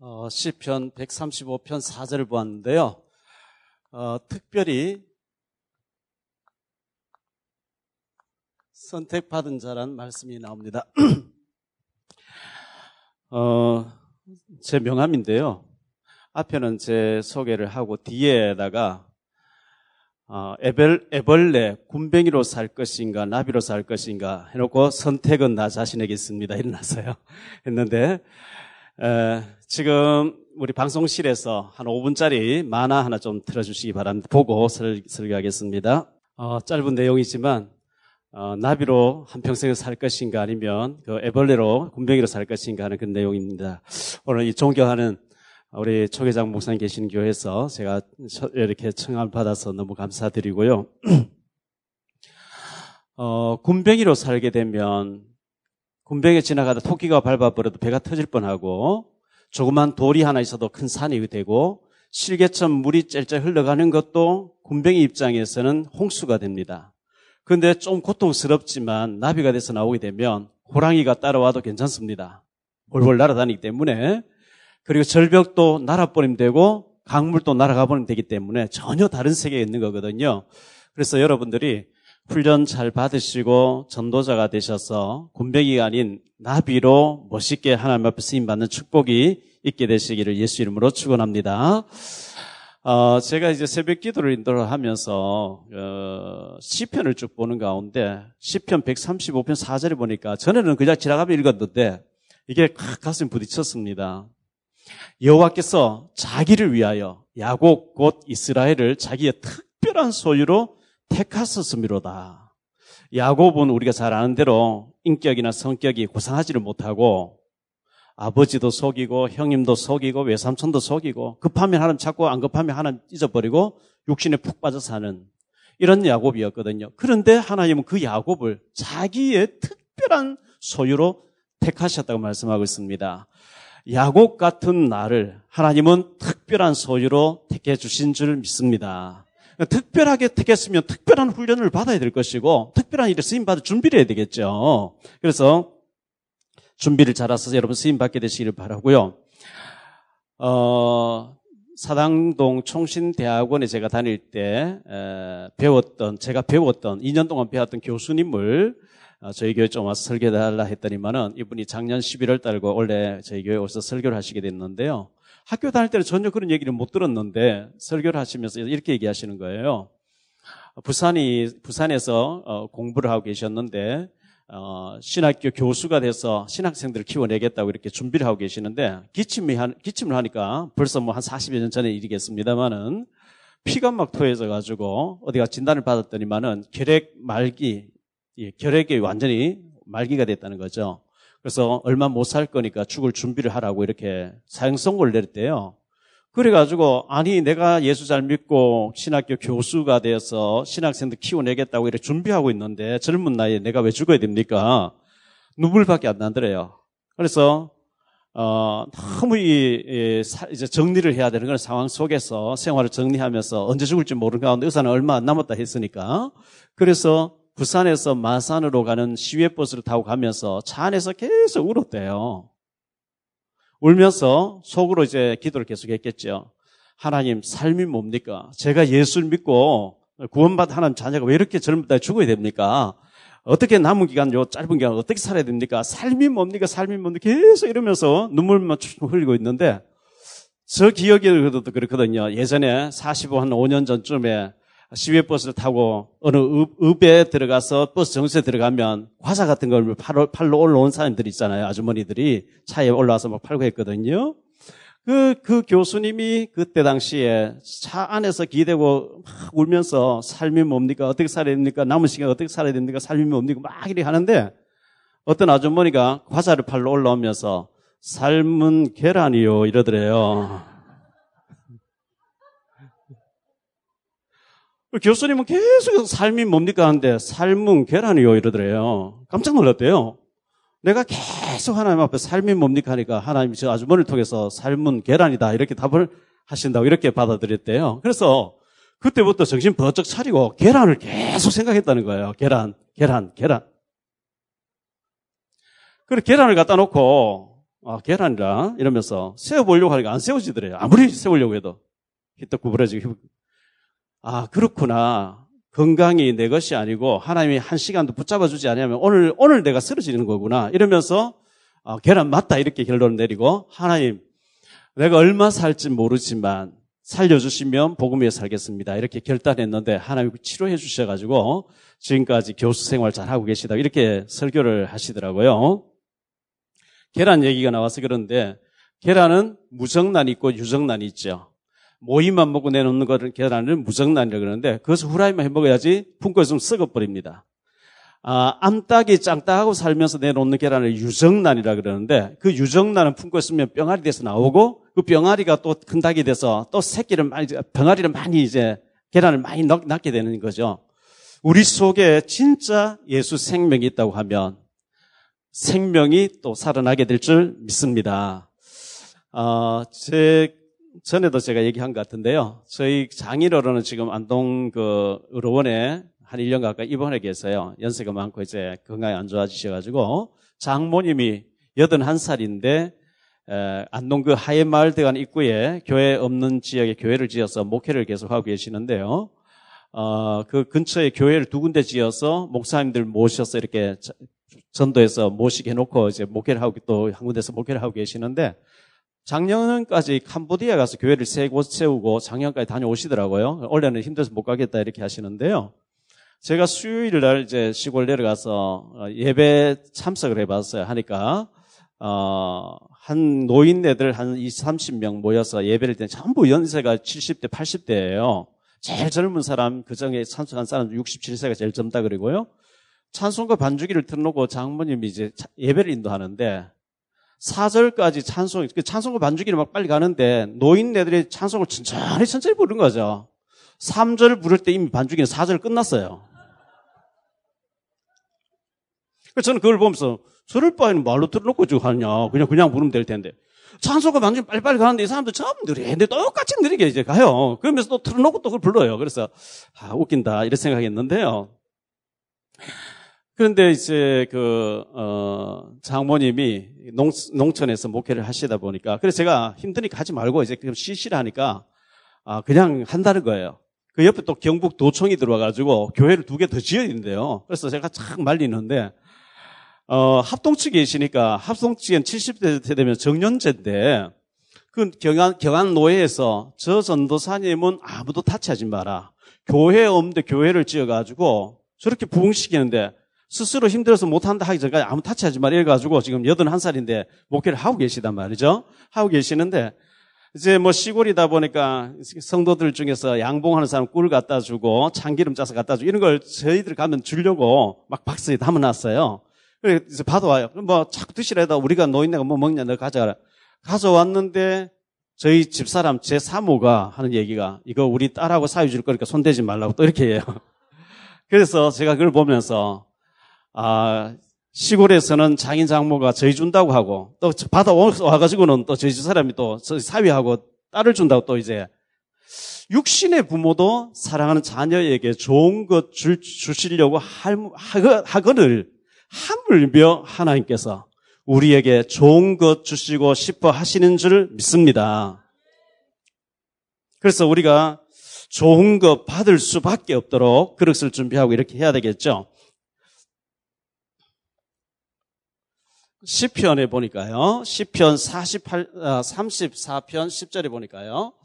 시편 135편 4절을 보았는데요. 특별히 선택받은 자라는 말씀이 나옵니다. 제 명함인데요. 앞에는 제 소개를 하고 뒤에다가 애벌레 굼벵이로 살 것인가 나비로 살 것인가 해놓고 선택은 나 자신에게 있습니다. 일어나서요. 했는데 지금 우리 방송실에서 한 5분짜리 만화 하나 좀 틀어주시기 바랍니다. 보고 설교하겠습니다. 짧은 내용이지만 나비로 한평생을 살 것인가 아니면 그 애벌레로 굼벵이로 살 것인가 하는 그 내용입니다. 오늘 이 존경하는 우리 초계장 목사님 계시는 교회에서 제가 이렇게 청함을 받아서 너무 감사드리고요. 굼벵이로 살게 되면 굼벵이에 지나가다 토끼가 밟아버려도 배가 터질 뻔하고 조그만 돌이 하나 있어도 큰 산이 되고 실개처럼 물이 짤짤 흘러가는 것도 굼벵이 입장에서는 홍수가 됩니다. 그런데 좀 고통스럽지만 나비가 돼서 나오게 되면 호랑이가 따라와도 괜찮습니다. 훨훨 날아다니기 때문에. 그리고 절벽도 날아버리면 되고 강물도 날아가 버리면 되기 때문에 전혀 다른 세계에 있는 거거든요. 그래서 여러분들이 훈련 잘 받으시고 전도자가 되셔서 굼벵이가 아닌 나비로 멋있게 하나님 앞에 쓰임받는 축복이 있게 되시기를 예수 이름으로 축원합니다. 제가 이제 새벽 기도를 인도를 하면서 시편을 쭉 보는 가운데 시편 135편 4절에 보니까 전에는 그냥 지나가며 읽었는데 이게 가슴에 부딪혔습니다. 여호와께서 자기를 위하여 야곱 곧 이스라엘을 자기의 특별한 소유로 택하셨음이로다. 야곱은 우리가 잘 아는 대로 인격이나 성격이 고상하지를 못하고 아버지도 속이고 형님도 속이고 외삼촌도 속이고 급하면 하나님 찾고 안 급하면 하나님 잊어버리고 육신에 푹 빠져 사는 이런 야곱이었거든요. 그런데 하나님은 그 야곱을 자기의 특별한 소유로 택하셨다고 말씀하고 있습니다. 야곱 같은 나를 하나님은 특별한 소유로 택해 주신 줄 믿습니다. 특별하게 택했으면 특별한 훈련을 받아야 될 것이고 특별한 일에 쓰임받을 준비를 해야 되겠죠. 그래서 준비를 잘해서 여러분 쓰임받게 되시기를 바라고요. 사당동 총신대학원에 제가 다닐 때 제가 배웠던 2년 동안 배웠던 교수님을 저희 교회 좀 와서 설교해달라 했더니만은 이분이 작년 11월 달고 원래 저희 교회에 와서 설교를 하시게 됐는데요. 학교 다닐 때는 전혀 그런 얘기를 못 들었는데 설교를 하시면서 이렇게 얘기하시는 거예요. 부산에서 공부를 하고 계셨는데 신학교 교수가 돼서 신학생들을 키워내겠다고 이렇게 준비를 하고 계시는데 기침을 하니까 벌써 뭐 한 40여 년 전의 일이겠습니다만은 피가 막 토해져 가지고 어디가 진단을 받았더니만은 결핵이 완전히 말기가 됐다는 거죠. 그래서 얼마 못 살 거니까 죽을 준비를 하라고 이렇게 사형 선고를 내렸대요. 그래가지고 아니 내가 예수 잘 믿고 신학교 교수가 되어서 신학생들 키워내겠다고 이렇게 준비하고 있는데 젊은 나이에 내가 왜 죽어야 됩니까? 눈물밖에 안 나더래요. 그래서 너무 이제 정리를 해야 되는 그런 상황 속에서 생활을 정리하면서 언제 죽을지 모르는 가운데 의사는 얼마 안 남았다 했으니까 그래서 부산에서 마산으로 가는 시외버스를 타고 가면서 차 안에서 계속 울었대요. 울면서 속으로 이제 기도를 계속했겠죠. 하나님, 삶이 뭡니까? 제가 예수를 믿고 구원받은 하나님 자녀가 왜 이렇게 젊은 때 죽어야 됩니까? 어떻게 남은 기간, 요 짧은 기간 어떻게 살아야 됩니까? 삶이 뭡니까? 삶이 뭡니까? 계속 이러면서 눈물만 흘리고 있는데 저 기억에도 그렇거든요. 예전에 45, 한 5년 전쯤에 시외버스를 타고 어느 읍에 들어가서 버스 정류소에 들어가면 과자 같은 걸 팔로 올라온 사람들이 있잖아요. 아주머니들이 차에 올라와서 막 팔고 했거든요. 그 교수님이 그때 당시에 차 안에서 기대고 막 울면서 삶이 뭡니까? 어떻게 살아야 됩니까? 남은 시간 어떻게 살아야 됩니까? 삶이 뭡니까? 막 이렇게 하는데 어떤 아주머니가 과자를 팔러 올라오면서 삶은 계란이요 이러더래요. 교수님은 계속 삶이 뭡니까 하는데 삶은 계란이요 이러더래요. 깜짝 놀랐대요. 내가 계속 하나님 앞에 삶이 뭡니까 하니까 하나님이 저 아주머니를 통해서 삶은 계란이다 이렇게 답을 하신다고 이렇게 받아들였대요. 그래서 그때부터 정신 번쩍 차리고 계란을 계속 생각했다는 거예요. 계란. 그리고 계란을 갖다 놓고 계란이라 이러면서 세워보려고 하니까 안 세워지더래요. 아무리 세우려고 해도. 히떡 구부러지고. 그렇구나. 건강이 내 것이 아니고 하나님이 한 시간도 붙잡아주지 않으면 오늘 내가 쓰러지는 거구나. 이러면서 계란 맞다 이렇게 결론을 내리고 하나님 내가 얼마 살지 모르지만 살려주시면 복음 위에 살겠습니다. 이렇게 결단했는데 하나님이 치료해 주셔가지고 지금까지 교수 생활 잘하고 계시다. 이렇게 설교를 하시더라고요. 계란 얘기가 나와서 그런데 계란은 무정란이 있고 유정란이 있죠. 모이만 먹고 내놓는 거를 계란을 무정란이라고 그러는데 그것을 후라이만 해 먹어야지 품고 있으면 썩어버립니다. 암탉이 짱딱하고 살면서 내놓는 계란을 유정란이라고 그러는데 그 유정란은 품고 있으면 병아리 돼서 나오고 그 병아리가 또 큰 닭이 돼서 또 병아리를 많이 계란을 많이 낳게 되는 거죠. 우리 속에 진짜 예수 생명이 있다고 하면 생명이 또 살아나게 될 줄 믿습니다. 전에도 제가 얘기한 것 같은데요. 저희 장인어른은 지금 안동 의료원에 한 1년 가까이 입원해 계세요. 연세가 많고 이제 건강이 안 좋아지셔가지고 장모님이 81살인데 안동 하회마을대관 입구에 교회 없는 지역에 교회를 지어서 목회를 계속하고 계시는데요. 그 근처에 교회를 2군데 지어서 목사님들 모셔서 이렇게 전도해서 모시게 해놓고 이제 목회를 하고 또 한 군데서 목회를 하고 계시는데 작년까지 캄보디아 가서 교회를 3곳 세우고 작년까지 다녀오시더라고요. 올해는 힘들어서 못 가겠다 이렇게 하시는데요. 제가 수요일 날 이제 시골 내려가서 예배 참석을 해봤어요. 하니까 한 노인네들 한 20, 30명 모여서 예배를 때 전부 연세가 70대, 80대예요. 제일 젊은 사람 그중에 참석한 사람 67세가 제일 젊다 그러고요. 찬송가 반주기를 틀어놓고 장모님이 이제 예배를 인도하는데 4절까지 찬송가 반주기를 막 빨리 가는데 노인네들이 찬송을 천천히 부르는 거죠. 3절 부를 때 이미 반주기는 4절 끝났어요. 그래서 저는 그걸 보면서 저럴 바에는 말로 틀어놓고 쭉 하느냐. 그냥 부르면 될 텐데. 찬송가 반주기 빨리빨리 가는데 이 사람들 참 느리는데 똑같이 느리게 이제 가요. 그러면서 또 틀어놓고 또 그걸 불러요. 그래서 웃긴다 이런 생각했는데요. 그런데 이제 장모님이 농촌에서 목회를 하시다 보니까 그래서 제가 힘드니까 하지 말고 이제 그냥 쉬시라 하니까 그냥 한다는 거예요. 그 옆에 또 경북 도청이 들어와가지고 교회를 2개 더 지어야 된대요. 그래서 제가 착 말리는데 합동측에 계시니까 합동측엔 70대 되면 정년제인데 그 경안 노예에서 저 전도사님은 아무도 타치하지 마라. 교회 없는데 교회를 지어가지고 저렇게 부흥시키는데 스스로 힘들어서 못한다 하기 전까지 아무 타치하지 마라 이래가지고 지금 81살인데 목회를 하고 계시단 말이죠. 하고 계시는데 이제 시골이다 보니까 성도들 중에서 양봉하는 사람 꿀 갖다 주고 참기름 짜서 갖다 주고 이런 걸 저희들 가면 주려고 막 박스에 담아놨어요. 그래서 받아와요. 자꾸 드시라 해도 우리가 노인네가 뭐 먹냐 너 가져가라. 가져왔는데 저희 집사람 제 사모가 하는 얘기가 이거 우리 딸하고 사유 줄 거니까 손대지 말라고 또 이렇게 해요. 그래서 제가 그걸 보면서 시골에서는 장인 장모가 저희 준다고 하고 또 받아와가지고는 또 저희 집사람이 또 사위하고 딸을 준다고 또 이제 육신의 부모도 사랑하는 자녀에게 좋은 것 주시려고 하거늘 하물며 하나님께서 우리에게 좋은 것 주시고 싶어 하시는 줄 믿습니다. 그래서 우리가 좋은 것 받을 수밖에 없도록 그릇을 준비하고 이렇게 해야 되겠죠. 시편에 보니까요. 시편 34편 10절에 보니까요.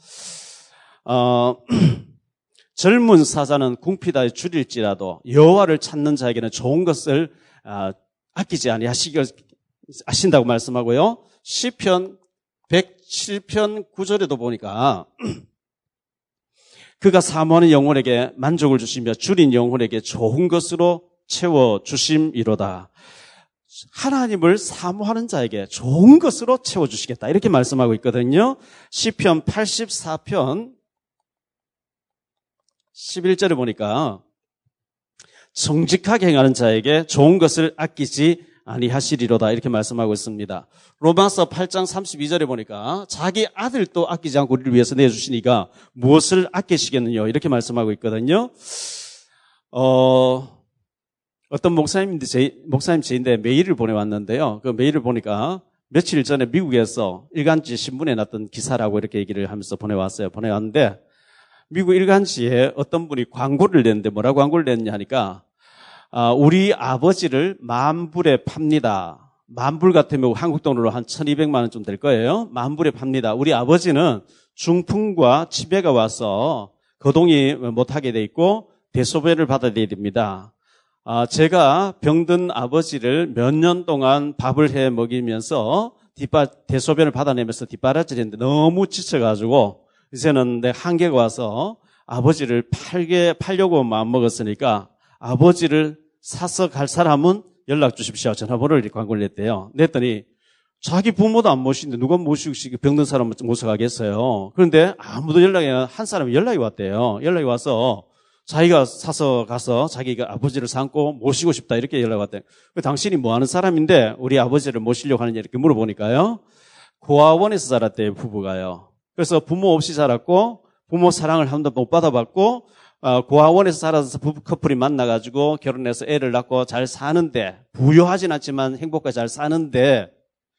젊은 사자는 궁핍하여 줄일지라도 여호와를 찾는 자에게는 좋은 것을 아끼지 아니하신다고 말씀하고요. 시편 107편 9절에도 보니까 그가 사모하는 영혼에게 만족을 주시며 줄인 영혼에게 좋은 것으로 채워주심이로다. 하나님을 사모하는 자에게 좋은 것으로 채워주시겠다. 이렇게 말씀하고 있거든요. 시편 84편 11절에 보니까 정직하게 행하는 자에게 좋은 것을 아끼지 아니하시리로다. 이렇게 말씀하고 있습니다. 로마서 8장 32절에 보니까 자기 아들도 아끼지 않고 우리를 위해서 내주시니까 무엇을 아끼시겠느냐. 이렇게 말씀하고 있거든요. 어떤 목사님 제인데 메일을 보내왔는데요. 그 메일을 보니까 며칠 전에 미국에서 일간지 신문에 났던 기사라고 이렇게 얘기를 하면서 보내왔는데 미국 일간지에 어떤 분이 광고를 냈는데 뭐라고 광고를 냈냐 하니까 우리 아버지를 만불에 팝니다. 만불 같으면 한국 돈으로 한 1200만 원 좀 될 거예요. 만불에 팝니다. 우리 아버지는 중풍과 치매가 와서 거동이 못하게 돼 있고 대소변을 받아야 됩니다. 제가 병든 아버지를 몇 년 동안 밥을 해 먹이면서 대소변을 받아내면서 뒷바라지를 했는데 너무 지쳐가지고 이제는 내 한계가 와서 아버지를 팔려고 마음먹었으니까 아버지를 사서 갈 사람은 연락 주십시오. 전화번호를 이렇게 광고를 냈대요. 냈더니 자기 부모도 안 모시는데 누가 모시고 병든 사람을 모셔가겠어요. 그런데 아무도 한 사람이 연락이 왔대요. 연락이 와서 자기가 사서 가서 자기가 아버지를 삼고 모시고 싶다 이렇게 연락이 왔대요. 당신이 뭐 하는 사람인데 우리 아버지를 모시려고 하느냐 이렇게 물어보니까요. 고아원에서 자랐대요, 부부가요. 그래서 부모 없이 자랐고 부모 사랑을 한 번도 못 받아봤고 고아원에서 자라서 부부 커플이 만나가지고 결혼해서 애를 낳고 잘 사는데 부유하진 않지만 행복하게 잘 사는데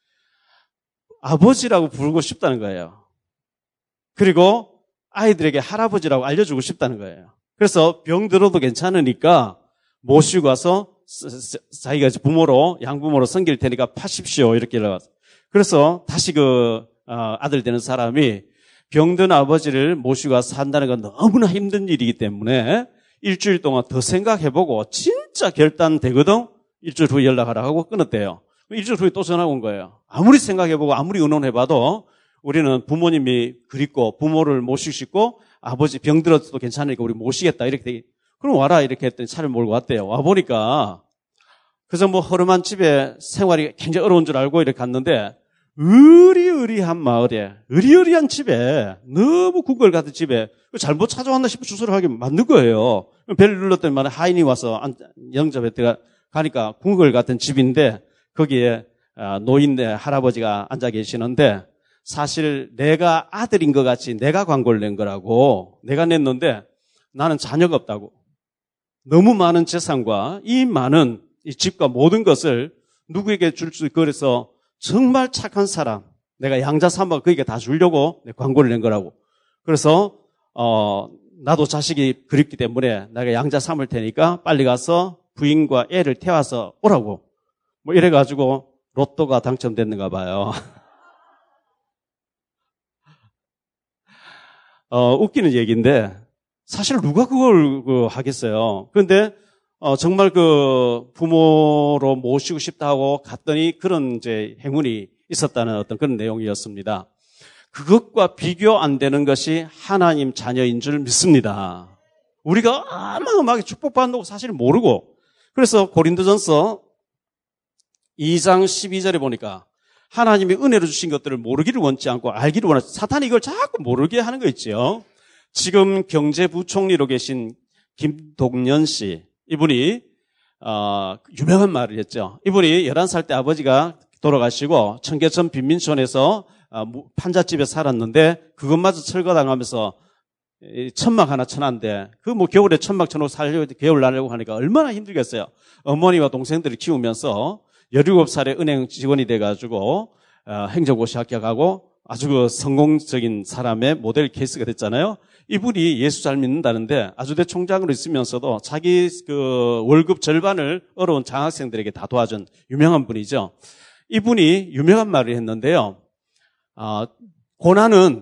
아버지라고 부르고 싶다는 거예요. 그리고 아이들에게 할아버지라고 알려주고 싶다는 거예요. 그래서 병들어도 괜찮으니까 모시고 와서 자기가 부모로 양부모로 섬길 테니까 파십시오 이렇게 연락왔어요. 그래서 다시 아들 되는 사람이 병든 아버지를 모시고 와서 산다는 건 너무나 힘든 일이기 때문에 일주일 동안 더 생각해보고 진짜 결단되거든 일주일 후에 연락하라 하고 끊었대요. 일주일 후에 또 전화가 온 거예요. 아무리 생각해보고 아무리 의논해봐도 우리는 부모님이 그립고 부모를 모시고 싶고 아버지 병들어도 괜찮으니까 우리 모시겠다 이렇게 그럼 와라 이렇게 했더니 차를 몰고 왔대요. 와보니까 그저 허름한 집에 생활이 굉장히 어려운 줄 알고 이렇게 갔는데 으리으리한 마을에 으리으리한 집에 너무 궁궐 같은 집에 잘못 찾아왔나 싶어 주소를 하게 만든 거예요. 벨을 눌렀더니 하인이 와서 영접에 가니까 궁궐 같은 집인데 거기에 노인네 할아버지가 앉아 계시는데 사실 내가 아들인 것 같이 내가 광고를 낸 거라고 내가 냈는데 나는 자녀가 없다고 너무 많은 재산과 이 많은 이 집과 모든 것을 누구에게 줄 수 있고 그래서 정말 착한 사람 내가 양자 삼아 그에게 다 주려고 광고를 낸 거라고 그래서 나도 자식이 그립기 때문에 내가 양자 삼을 테니까 빨리 가서 부인과 애를 태워서 오라고 이래가지고 로또가 당첨됐는가 봐요. 웃기는 얘기인데 사실 누가 그걸 하겠어요. 그런데 정말 부모로 모시고 싶다고 갔더니 그런 이제 행운이 있었다는 어떤 그런 내용이었습니다. 그것과 비교 안 되는 것이 하나님 자녀인 줄 믿습니다. 우리가 어마어마하게 축복받는다고 사실 모르고 그래서 고린도전서 2장 12절에 보니까 하나님이 은혜로 주신 것들을 모르기를 원치 않고 알기를 원하죠. 사탄이 이걸 자꾸 모르게 하는 거 있죠. 지금 경제부총리로 계신 김동연 씨, 이분이 유명한 말을 했죠. 이분이 11살 때 아버지가 돌아가시고 청계천 빈민촌에서 판잣집에 살았는데 그것마저 철거당하면서 천막 하나 쳐놨는데 겨울에 천막 쳐놓고 살려고 겨울 나려고 하니까 얼마나 힘들겠어요. 어머니와 동생들을 키우면서 17살에 은행 직원이 돼가지고 행정고시 합격하고 아주 성공적인 사람의 모델 케이스가 됐잖아요. 이분이 예수 잘 믿는다는데 아주대 총장으로 있으면서도 자기 월급 절반을 어려운 장학생들에게 다 도와준 유명한 분이죠. 이분이 유명한 말을 했는데요. 고난은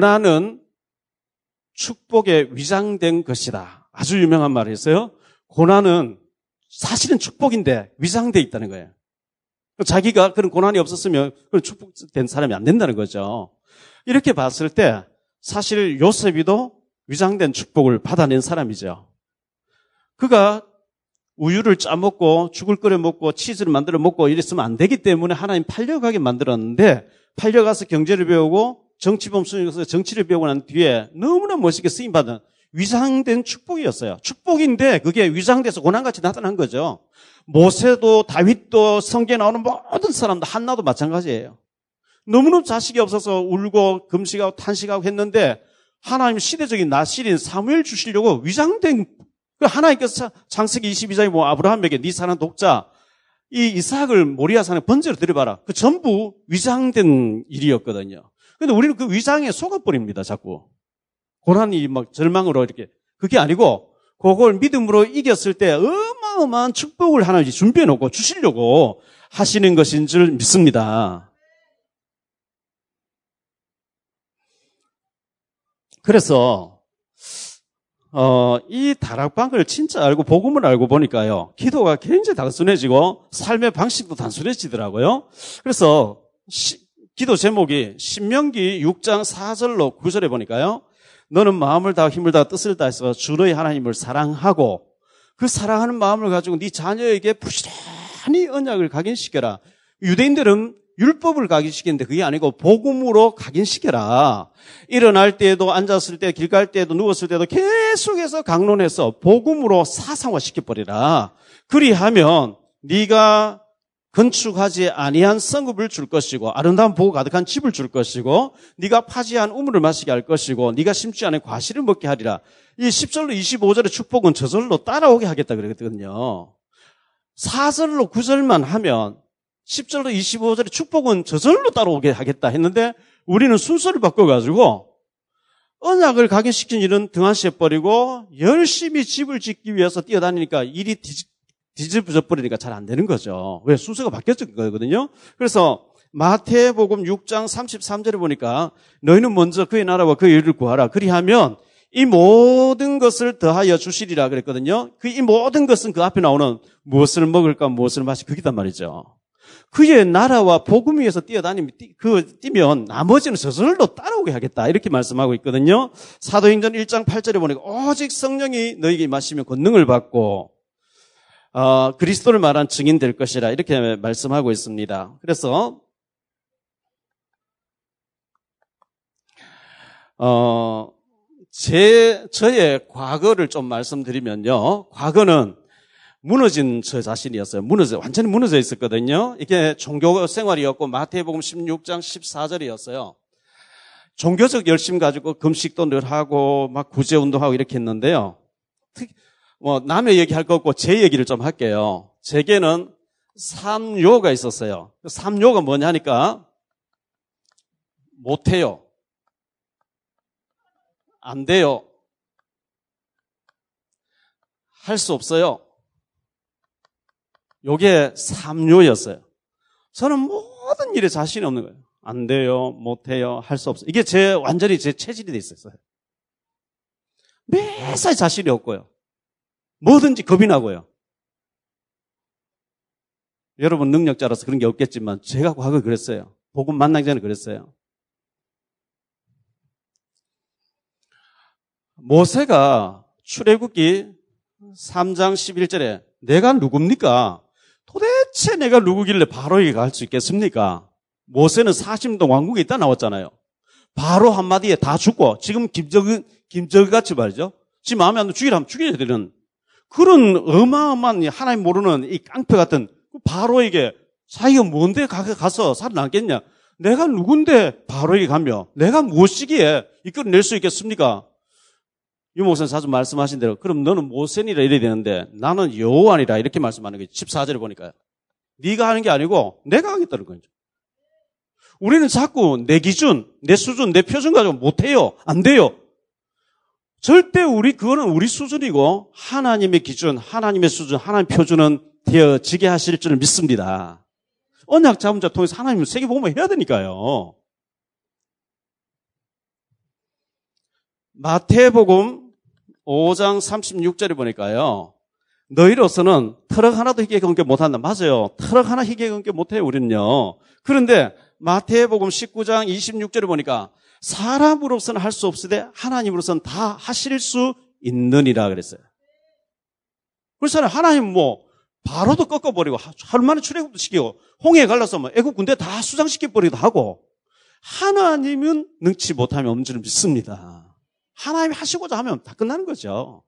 축복에 위장된 것이다. 아주 유명한 말을 했어요. 고난은 사실은 축복인데 위장돼 있다는 거예요. 자기가 그런 고난이 없었으면 그런 축복된 사람이 안 된다는 거죠. 이렇게 봤을 때 사실 요셉이도 위장된 축복을 받아낸 사람이죠. 그가 우유를 짜먹고 죽을 끓여 먹고 치즈를 만들어 먹고 이랬으면 안 되기 때문에 하나님 팔려가게 만들었는데 팔려가서 경제를 배우고 정치범 수행해서 정치를 배우고 난 뒤에 너무나 멋있게 쓰임받은 위장된 축복이었어요. 축복인데 그게 위장돼서 고난같이 나타난 거죠. 모세도 다윗도 성경에 나오는 모든 사람도 한나도 마찬가지예요. 너무너무 자식이 없어서 울고 금식하고 탄식하고 했는데 하나님 시대적인 나실인 사무엘 주시려고 위장된 하나님께서 창세기 22장에 아브라함에게 네 사랑 독자 이 이삭을 모리아 산에 번제로 드려봐라. 그 전부 위장된 일이었거든요. 근데 우리는 그 위장에 속아버립니다, 자꾸. 고난이 막 절망으로 이렇게. 그게 아니고, 그걸 믿음으로 이겼을 때 어마어마한 축복을 하나님이 준비해 놓고 주시려고 하시는 것인 줄 믿습니다. 그래서, 이 다락방을 진짜 알고, 복음을 알고 보니까요, 기도가 굉장히 단순해지고, 삶의 방식도 단순해지더라고요. 그래서, 기도 제목이 신명기 6장 4절로 9절에 보니까요, 너는 마음을 다하고 힘을 다하고 뜻을 다해서 주 너의 하나님을 사랑하고, 그 사랑하는 마음을 가지고 네 자녀에게 부지런히 언약을 각인시켜라. 유대인들은 율법을 각인시키는데 그게 아니고 복음으로 각인시켜라. 일어날 때에도 앉았을 때 길 갈 때에도 누웠을 때도 계속해서 강론해서 복음으로 사상화시켜버리라. 그리하면 네가 건축하지 아니한 성읍을 줄 것이고 아름다운 보고 가득한 집을 줄 것이고 네가 파지한 우물을 마시게 할 것이고 네가 심지 않은 과실을 먹게 하리라. 이 10절로 25절의 축복은 저절로 따라오게 하겠다 그랬거든요. 4절로 9절만 하면 10절로 25절의 축복은 저절로 따라오게 하겠다 했는데 우리는 순서를 바꿔가지고 언약을 각인시킨 일은 등한시해버리고 열심히 집을 짓기 위해서 뛰어다니니까 일이 뒤집어져 버리니까 잘 안 되는 거죠. 왜? 순서가 바뀌었던 거거든요. 그래서 마태복음 6장 33절에 보니까 너희는 먼저 그의 나라와 그의 의를 구하라. 그리하면 이 모든 것을 더하여 주시리라 그랬거든요. 이 모든 것은 그 앞에 나오는 무엇을 먹을까 무엇을 마실까 그기단 말이죠. 그의 나라와 복음 위에서 뛰면 나머지는 저절로 따라오게 하겠다. 이렇게 말씀하고 있거든요. 사도행전 1장 8절에 보니까 오직 성령이 너희에게 임하시면 권능을 받고 그리스도를 말한 증인 될 것이라 이렇게 말씀하고 있습니다. 그래서 저의 과거를 좀 말씀드리면요. 과거는 무너진 저 자신이었어요. 완전히 무너져 있었거든요. 이게 종교 생활이었고 마태복음 16장 14절이었어요. 종교적 열심 가지고 금식도 늘 하고 막 구제운동하고 이렇게 했는데요. 남의 얘기 할 거 없고 제 얘기를 좀 할게요. 제게는 삼요가 있었어요. 삼요가 뭐냐니까 못해요. 안 돼요. 할 수 없어요. 요게 삼요였어요. 저는 모든 일에 자신이 없는 거예요. 안 돼요. 못해요. 할 수 없어요. 이게 완전히 제 체질이 돼 있었어요. 매사에 자신이 없고요. 뭐든지 겁이 나고요. 여러분 능력자라서 그런 게 없겠지만 제가 과거에 그랬어요. 복음 만나기 전에 그랬어요. 모세가 출애굽기 3장 11절에 내가 누굽니까? 도대체 내가 누구길래 바로에게 갈 수 있겠습니까? 모세는 40년 왕국에 있다 나왔잖아요. 바로 한마디에 다 죽고 지금 김정은같이 말이죠. 지 마음에 안 들면 죽이라면 죽여야 되는 그런 어마어마한 하나님 모르는 이 깡패 같은 바로에게 자기가 뭔데 가서 살아남겠냐? 내가 누군데 바로에게 가며 내가 무엇이기에 이끌어낼 수 있겠습니까? 유 목사님 자주 말씀하신 대로 그럼 너는 모세니라 이래야 되는데 나는 여호와니라 이렇게 말씀하는 거예요. 14절에 보니까요. 네가 하는 게 아니고 내가 하겠다는 거죠. 우리는 자꾸 내 기준, 내 수준, 내 표준 가지고 못해요. 안 돼요. 절대 그거는 우리 수준이고 하나님의 기준, 하나님의 수준, 하나님 표준은 되어지게 하실 줄 믿습니다. 언약 잡은 자 통해서 하나님을 세계 복음을 해야 되니까요. 마태복음 5장 36절에 보니까요. 너희로서는 트럭 하나도 희게 건게 못한다. 맞아요. 트럭 하나 희게 건게 못해요. 우리는요. 그런데 마태복음 19장 26절에 보니까 사람으로서는 할 수 없으되 하나님으로서는 다 하실 수 있느니라 그랬어요. 그래서 하나님 바로도 꺾어버리고 하루 만에 출애굽도 시키고 홍해에 갈라서 애국 군대 다 수장시켜버리기도 하고 하나님은 능치 못하면 없는 줄 믿습니다. 하나님이 하시고자 하면 다 끝나는 거죠.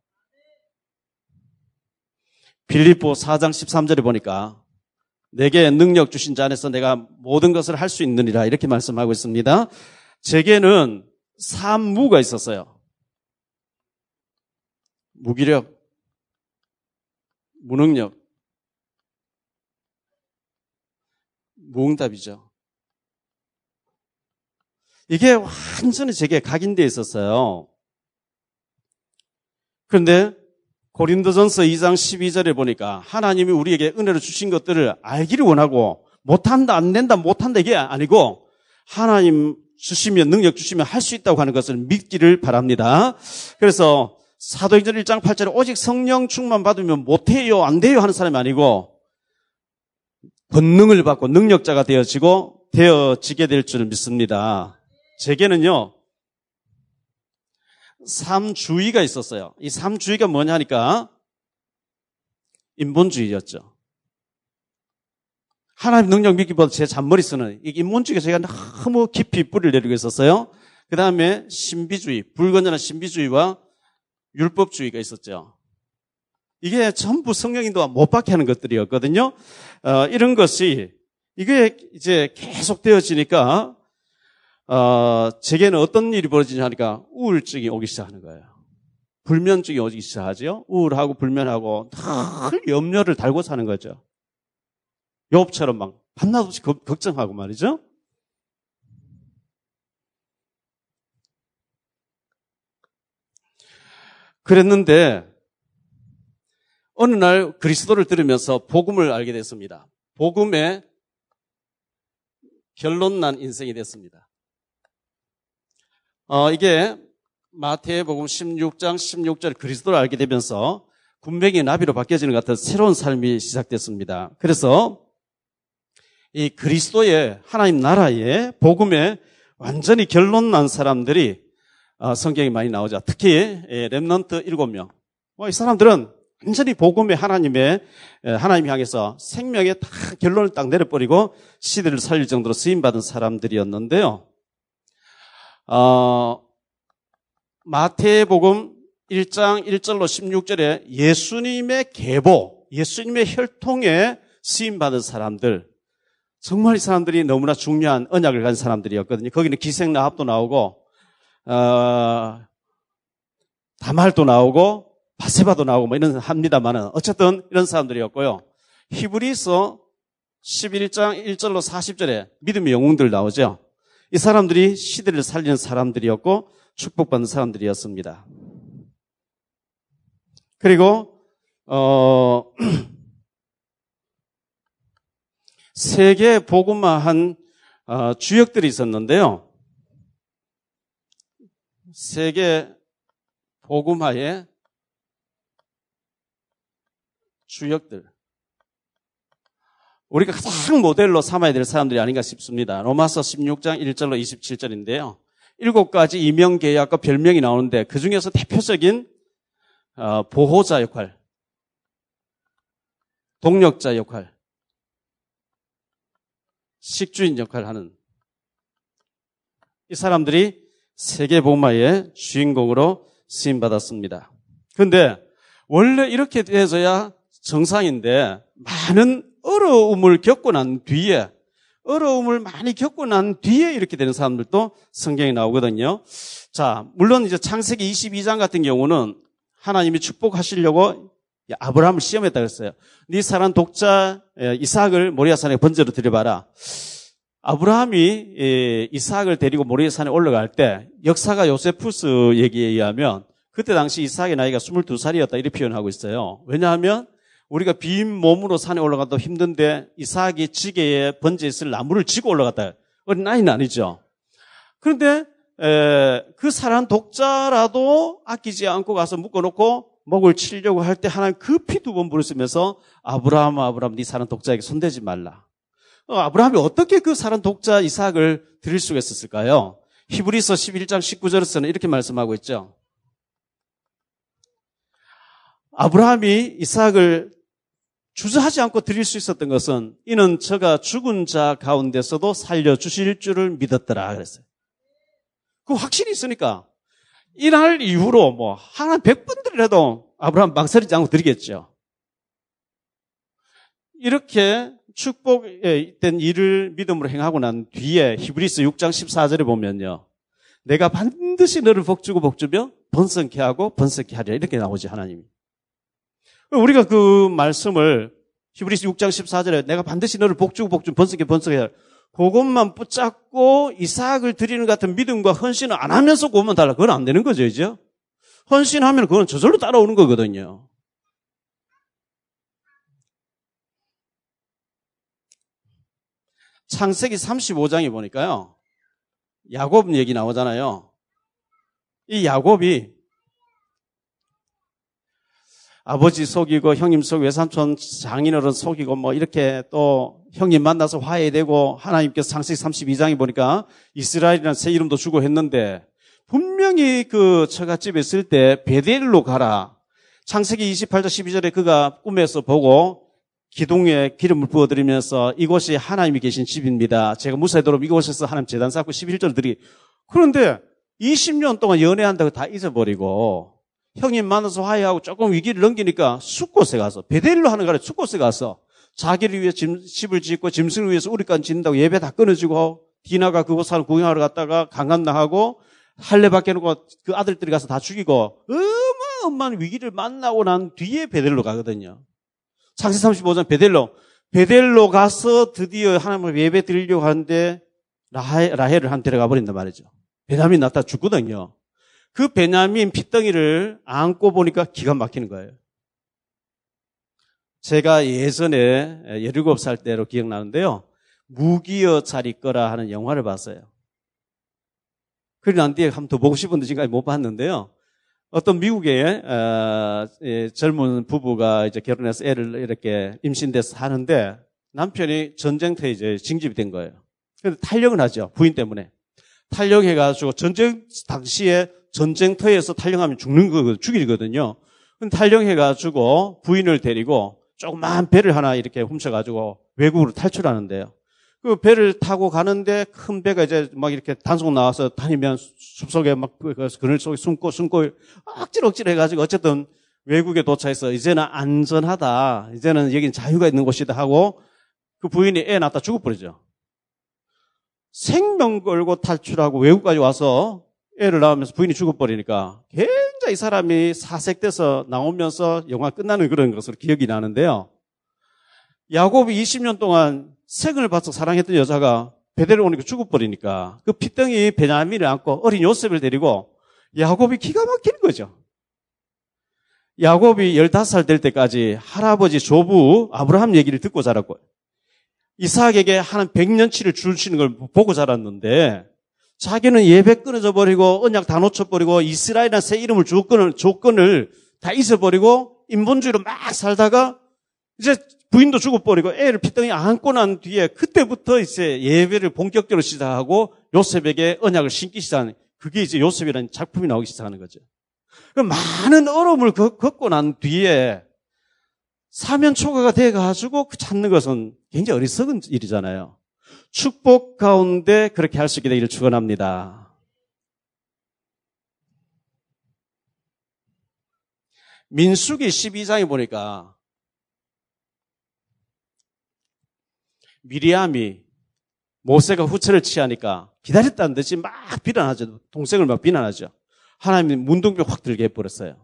빌립보 4장 13절에 보니까 내게 능력 주신 자 안에서 내가 모든 것을 할 수 있느니라 이렇게 말씀하고 있습니다. 제게는 삼무가 있었어요. 무기력, 무능력, 무응답이죠. 이게 완전히 제게 각인되어 있었어요. 그런데 고린도전서 2장 12절에 보니까 하나님이 우리에게 은혜로 주신 것들을 알기를 원하고 못한다, 안 된다, 못한다 이게 아니고 하나님 주시면, 능력 주시면 할 수 있다고 하는 것을 믿기를 바랍니다. 그래서 사도행전 1장 8절에 오직 성령 충만 받으면 못해요, 안 돼요 하는 사람이 아니고 권능을 받고 능력자가 되어지게 될 줄 믿습니다. 제게는요, 3주의가 있었어요. 이 3주의가 뭐냐 하니까 인본주의였죠. 하나님 능력 믿기보다 제 잔머리쓰는 이 인본주의가 제가 너무 깊이 뿌리를 내리고 있었어요. 그 다음에 신비주의, 불건전한 신비주의와 율법주의가 있었죠. 이게 전부 성령 인도가 못 받게 하는 것들이었거든요. 이런 것이 이게 이제 계속 되어지니까 제게는 어떤 일이 벌어지냐 하니까 우울증이 오기 시작하는 거예요. 불면증이 오기 시작하죠. 우울하고 불면하고 늘 염려를 달고 사는 거죠. 욥처럼 막 밤낮 없이 걱정하고 말이죠. 그랬는데 어느 날 그리스도를 들으면서 복음을 알게 됐습니다. 복음에 결론난 인생이 됐습니다. 이게 마태복음 16장 16절 그리스도를 알게 되면서 군뱅이 나비로 바뀌어지는 것 같은 새로운 삶이 시작됐습니다. 그래서 이 그리스도의 하나님 나라의 복음에 완전히 결론난 사람들이 성경에 많이 나오죠. 특히 렘넌트 7명. 이 사람들은 완전히 복음의 하나님 향해서 생명의 다 결론을 딱 내려버리고 시대를 살릴 정도로 쓰임받은 사람들이었는데요. 마태복음 1장 1절로 16절에 예수님의 계보, 예수님의 혈통에 쓰임받은 사람들, 정말 이 사람들이 너무나 중요한 언약을 가진 사람들이었거든요. 거기는 기생라합도 나오고 다말도 나오고 바세바도 나오고 뭐 이런 합니다만은 어쨌든 이런 사람들이었고요. 히브리서 11장 1절로 40절에 믿음의 영웅들 나오죠. 이 사람들이 시대를 살리는 사람들이었고 축복받는 사람들이었습니다. 그리고 세계 복음화한 주역들이 있었는데요. 세계 복음화의 주역들. 우리가 가장 모델로 삼아야 될 사람들이 아닌가 싶습니다. 로마서 16장 1절로 27절인데요. 7가지 이명, 계약과 별명이 나오는데 그중에서 대표적인 보호자 역할, 동력자 역할, 식주인 역할을 하는 이 사람들이 세계복음화의 주인공으로 쓰임받았습니다. 그런데 원래 이렇게 돼서야 정상인데 많은 어려움을 겪고 난 뒤에 이렇게 되는 사람들도 성경에 나오거든요. 자, 물론 이제 창세기 22장 같은 경우는 하나님이 축복하시려고 아브라함을 시험했다 그랬어요. 네 사랑 독자 이삭을 모리아산에 번제로 드려봐라. 아브라함이 이삭을 데리고 모리아산에 올라갈 때 역사가 요세푸스 얘기에 의하면 그때 당시 이삭의 나이가 22살이었다 이렇게 표현하고 있어요. 왜냐하면 우리가 빈 몸으로 산에 올라가도 힘든데 이삭이 지게에 번제에 쓸 나무를 지고 올라갔다. 어린 나이는 아니죠. 그런데 그 사랑 독자라도 아끼지 않고 가서 묶어놓고 목을 치려고 할 때 하나님 급히 2번 부르시면서 아브라함 네 사랑 독자에게 손대지 말라. 아브라함이 어떻게 그 사랑 독자 이삭을 드릴 수가 있었을까요? 히브리서 11장 19절에서는 이렇게 말씀하고 있죠. 아브라함이 이삭을 주저하지 않고 드릴 수 있었던 것은 이는 저가 죽은 자 가운데서도 살려주실 줄을 믿었더라 그랬어요. 그 확신이 있으니까 이날 이후로 하나 100번들이라도 아브라함 망설이지 않고 드리겠죠. 이렇게 축복된 일을 믿음으로 행하고 난 뒤에 히브리서 6장 14절에 보면요. 내가 반드시 너를 복주고 복주며 번성케 하고 번성케 하리라 이렇게 나오죠. 하나님이. 우리가 그 말씀을 히브리서 6장 14절에 내가 반드시 너를 복주고 번성해. 그것만 붙잡고 이삭을 드리는 같은 믿음과 헌신을 안 하면서 그것만 달라. 그건 안 되는 거죠, 이제. 헌신하면 그건 저절로 따라오는 거거든요. 창세기 35장에 보니까요. 야곱 얘기 나오잖아요. 이 야곱이 아버지 속이고 형님 속이고 외삼촌 장인어른 속이고 뭐 이렇게 또 형님 만나서 화해되고 하나님께서 창세기 32장에 보니까 이스라엘이라는 새 이름도 주고 했는데 분명히 그 처갓집에 있을 때 베델로 가라. 창세기 28장 12절에 그가 꿈에서 보고 기둥에 기름을 부어드리면서 이곳이 하나님이 계신 집입니다. 제가 무사히도록 이곳에서 하나님 제단 쌓고 11절 드리. 그런데 20년 동안 연애한다고 다 잊어버리고 형님 만나서 화해하고 조금 위기를 넘기니까 숫곳에 가서 베델로 하는 거라 숫곳에 가서 자기를 위해 집을 짓고 짐승을 위해서 우리까지 짓는다고 예배 다 끊어지고 디나가 그곳을 구경하러 갔다가 강간당하고 할례 받게놓고 그 아들들이 가서 다 죽이고 어마어마한 위기를 만나고 난 뒤에 베델로 가거든요. 창세기 35장 베델로 가서 드디어 하나님을 예배 드리려고 하는데 라헬을 한 데려가 버린단 말이죠. 베냐민이 나타나 죽거든요. 그 베냐민 핏덩이를 안고 보니까 기가 막히는 거예요. 제가 예전에 17살 때로 기억나는데요. 무기여 잘 있거라 하는 영화를 봤어요. 그리고 난 뒤에 한번 더 보고 싶은데 지금까지 못 봤는데요. 어떤 미국의 젊은 부부가 이제 결혼해서 애를 이렇게 임신돼서 사는데 남편이 전쟁터에 이제 징집이 된 거예요. 그래서 탈영을 하죠. 부인 때문에. 탈영해가지고 전쟁 당시에 전쟁터에서 탈영하면 죽이거든요. 근데 탈영해가지고 부인을 데리고 조그만 배를 하나 이렇게 훔쳐가지고 외국으로 탈출하는데요. 그 배를 타고 가는데 큰 배가 이제 막 이렇게 단속 나와서 다니면 숲속에 막 그늘 속에 숨고 억지로 해가지고 어쨌든 외국에 도착해서 이제는 안전하다. 이제는 여기는 자유가 있는 곳이다 하고 그 부인이 애 낳다 죽어버리죠. 생명 걸고 탈출하고 외국까지 와서 애를 낳으면서 부인이 죽어버리니까 굉장히 사람이 사색돼서 나오면서 영화 끝나는 그런 것으로 기억이 나는데요. 야곱이 20년 동안 생을 받쳐 사랑했던 여자가 베델로 오니까 죽어버리니까 그 핏덩이 베냐민을 안고 어린 요셉을 데리고 야곱이 기가 막히는 거죠. 야곱이 15살 될 때까지 할아버지 조부 아브라함 얘기를 듣고 자랐고 이삭에게 한 100년치를 주시는 걸 보고 자랐는데 자기는 예배 끊어져 버리고 언약 다 놓쳐버리고 이스라엘이라는 새 이름을 조건을 다 잊어버리고 인본주의로 막 살다가 이제 부인도 죽어버리고 애를 핏덩이 안고 난 뒤에 그때부터 이제 예배를 본격적으로 시작하고 요셉에게 언약을 신기 시작하는 그게 이제 요셉이라는 작품이 나오기 시작하는 거죠. 많은 어려움을 겪고 난 뒤에 사면 초과가 돼가지고 찾는 것은 굉장히 어리석은 일이잖아요. 축복 가운데 그렇게 할 수 있게 되기를 축원합니다. 민수기 12장에 보니까 미리암이 모세가 후처를 취하니까 기다렸다는 듯이 막 비난하죠. 동생을 막 비난하죠. 하나님이 문둥병 확 들게 해버렸어요.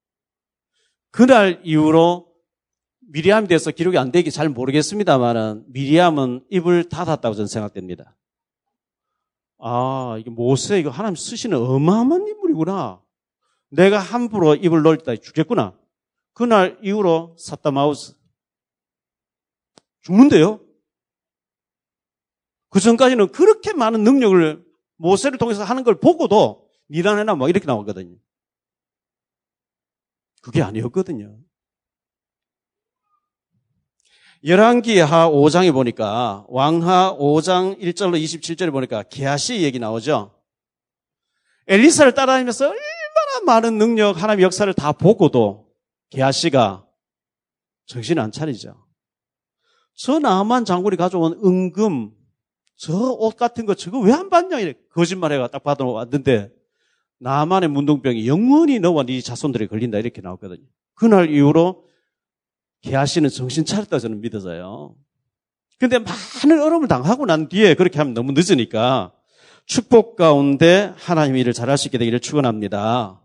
그날 이후로 미리암에 대해서 기록이 안 되기 잘 모르겠습니다만은 미리암은 입을 닫았다고 저는 생각됩니다. 아, 이게 모세 이거 하나님 쓰시는 어마어마한 인물이구나. 내가 함부로 입을 놀다 죽겠구나. 그날 이후로 사타마우스 죽는데요. 그 전까지는 그렇게 많은 능력을 모세를 통해서 하는 걸 보고도 니라네나 뭐 이렇게 나오거든요. 그게 아니었거든요. 열왕기하 5장에 보니까 왕하 5장 1절로 27절에 보니까 게하시 얘기 나오죠. 엘리사를 따라다니면서 얼마나 많은 능력 하나님의 역사를 다 보고도 게하시가 정신을 안 차리죠. 저 나만 장군이 가져온 은금 저 옷 같은 거 저거 왜 안 받냐 이래 거짓말해가 딱 받아왔는데 나만의 문둥병이 영원히 너와 네 자손들이 걸린다 이렇게 나왔거든요. 그날 이후로 게하시는 정신 차렸다 저는 믿어져요. 그런데 많은 어려움을 당하고 난 뒤에 그렇게 하면 너무 늦으니까 축복 가운데 하나님 일을 잘할 수 있게 되기를 축원합니다.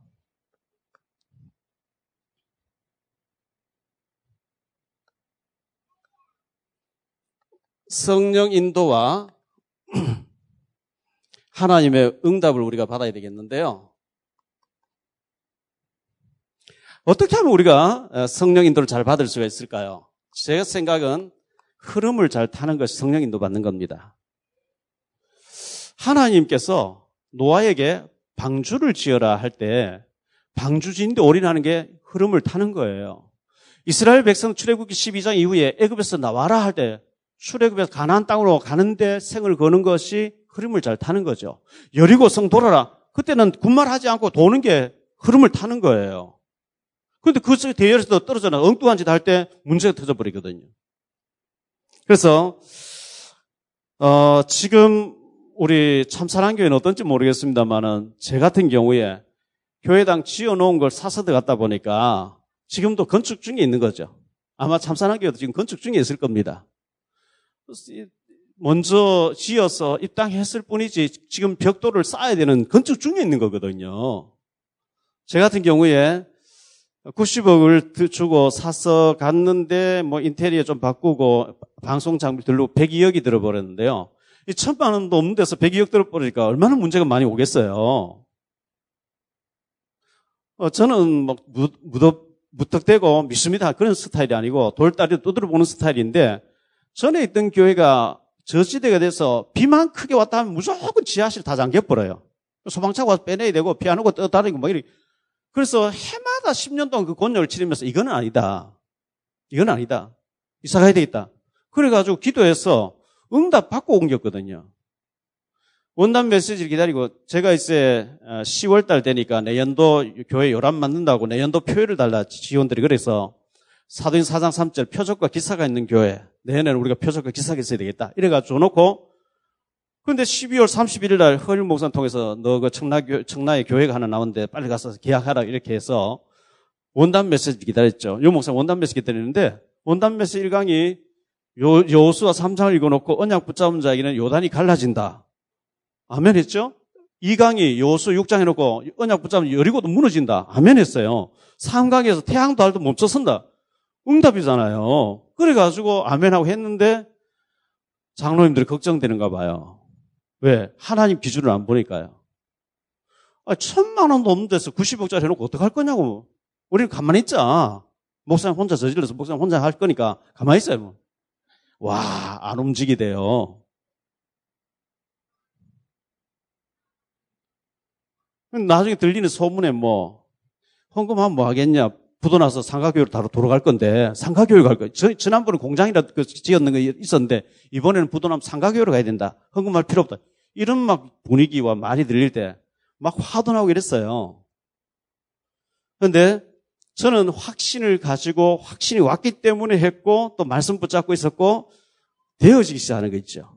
성령 인도와 하나님의 응답을 우리가 받아야 되겠는데요. 어떻게 하면 우리가 성령 인도를 잘 받을 수가 있을까요? 제 생각은 흐름을 잘 타는 것이 성령 인도 받는 겁니다. 하나님께서 노아에게 방주를 지어라 할 때 방주지인데 올인하는 게 흐름을 타는 거예요. 이스라엘 백성 출애굽기 12장 이후에 애굽에서 나와라 할 때 출애굽에서 가나안 땅으로 가는데 생을 거는 것이 흐름을 잘 타는 거죠. 여리고 성 돌아라. 그때는 군말하지 않고 도는 게 흐름을 타는 거예요. 그런데 그 대열에서 떨어져나 엉뚱한 짓 할 때 문제가 터져버리거든요. 그래서 지금 우리 참사랑교회는 어떤지 모르겠습니다만은 제 같은 경우에 교회당 지어놓은 걸 사서 들어갔다 보니까 지금도 건축 중에 있는 거죠. 아마 참사랑교회도 지금 건축 중에 있을 겁니다. 먼저 지어서 입당했을 뿐이지 지금 벽돌을 쌓아야 되는 건축 중에 있는 거거든요. 제 같은 경우에 90억을 주고 사서 갔는데 뭐 인테리어 좀 바꾸고 방송 장비 들고 102억이 들어버렸는데요. 이 1,000만 원도 없는 데서 102억 들어버리니까 얼마나 문제가 많이 오겠어요. 저는 뭐 무턱대고 믿습니다 그런 스타일이 아니고 돌다리도 두드려 보는 스타일인데 전에 있던 교회가 저지대가 돼서 비만 크게 왔다 하면 무조건 지하실 다 잠겨버려요. 소방차가 와서 빼내야 되고 피아노가 떠다니고 막 이렇게. 그래서 해마다 10년 동안 그 곤욕을 치르면서 이건 아니다. 이건 아니다. 이사 가야 되겠다. 그래가지고 기도해서 응답 받고 옮겼거든요. 원단 메시지를 기다리고 제가 이제 10월 달 되니까 내년도 교회 요람 만든다고 내년도 표율을 달라 지원들이 그래서 사도행 4장 3절 표적과 기사가 있는 교회 내년에는 우리가 표적과 기사가 있어야 되겠다. 이래가지고 줘놓고 근데 12월 31일 날 허일 목사 통해서 너 그 청라에 교회가 하나 나오는데 빨리 가서 계약하라 이렇게 해서 원단 메시지 기다렸죠. 요 목사 원단 메시지 기다리는데 원단 메시지 1강이 여호수아 3장을 읽어놓고 언약 붙잡은 자에게는 요단이 갈라진다. 아멘 했죠? 2강이 여호수아 6장 해놓고 언약 붙잡으면 여리고도 무너진다. 아멘 했어요. 3강에서 태양도 달도 멈춰선다. 응답이잖아요. 그래가지고 아멘하고 했는데 장로님들이 걱정되는가 봐요. 왜? 하나님 기준을 안 보니까요. 1,000만 원도 없는 데서 90억짜리 해놓고 어떡할 거냐고. 우리는 가만히 있자. 목사님 혼자 저질러서 목사님 혼자 할 거니까 가만히 있어요. 와, 안 움직이대요. 나중에 들리는 소문에 뭐 헌금하면 뭐 하겠냐. 부도나서 상가교회로 바로 돌아갈 건데 상가교회 갈 거예요. 지난번에 공장이라도 지었는 거 있었는데 이번에는 부도나면 상가교회로 가야 된다. 헌금할 필요 없다. 이런 막 분위기와 말이 들릴 때 막 화도 나고 이랬어요. 그런데 저는 확신을 가지고 확신이 왔기 때문에 했고 또 말씀 붙잡고 있었고 되어지기 시작하는 거 있죠.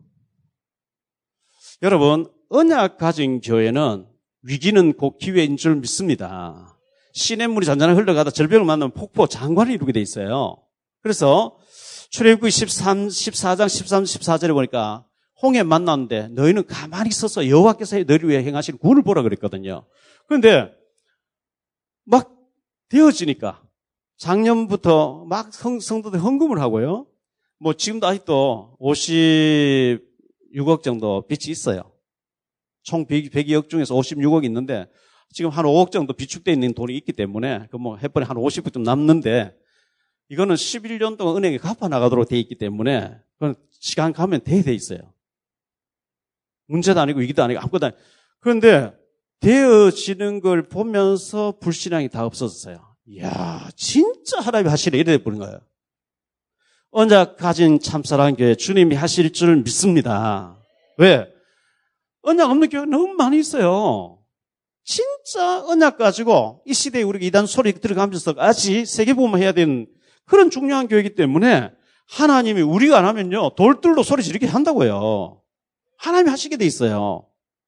여러분 언약 가진 교회는 위기는 곧 기회인 줄 믿습니다. 시냇물이 잔잔하게 흘러가다 절벽을 만나면 폭포 장관을 이루게 돼 있어요. 그래서 출애굽기 14장 13, 14절에 보니까 홍해 만났는데 너희는 가만히 있어서 여호와께서 너희를 위해 행하신 구원을 보라 그랬거든요. 그런데 막 되어지니까 작년부터 막 성도들 헌금을 하고요. 뭐 지금도 아직도 56억 정도 빚이 있어요. 총 102억 중에서 56억이 있는데 지금 한 5억 정도 비축되어 있는 돈이 있기 때문에 그 뭐 해번에 한 50억 좀 남는데 이거는 11년 동안 은행에 갚아 나가도록 돼 있기 때문에 그건 시간 가면 돼 있어요. 문제도 아니고 위기도 아니고 아무것도 아니고. 그런데 되어지는 걸 보면서 불신앙이 다 없어졌어요. 이야, 진짜 하나님이 하시래 이래 버린 거예요. 언약 가진 참사랑 교회 주님이 하실 줄 믿습니다. 왜? 언약 없는 교회가 너무 많이 있어요. 진짜 언약 가지고 이 시대에 우리가 이단 소리 들어가면서까지 세계복음을 해야 되는 그런 중요한 교회이기 때문에 하나님이 우리가 안 하면요 돌들로 소리 지르게 한다고요. 하나님이 하시게 돼 있어요.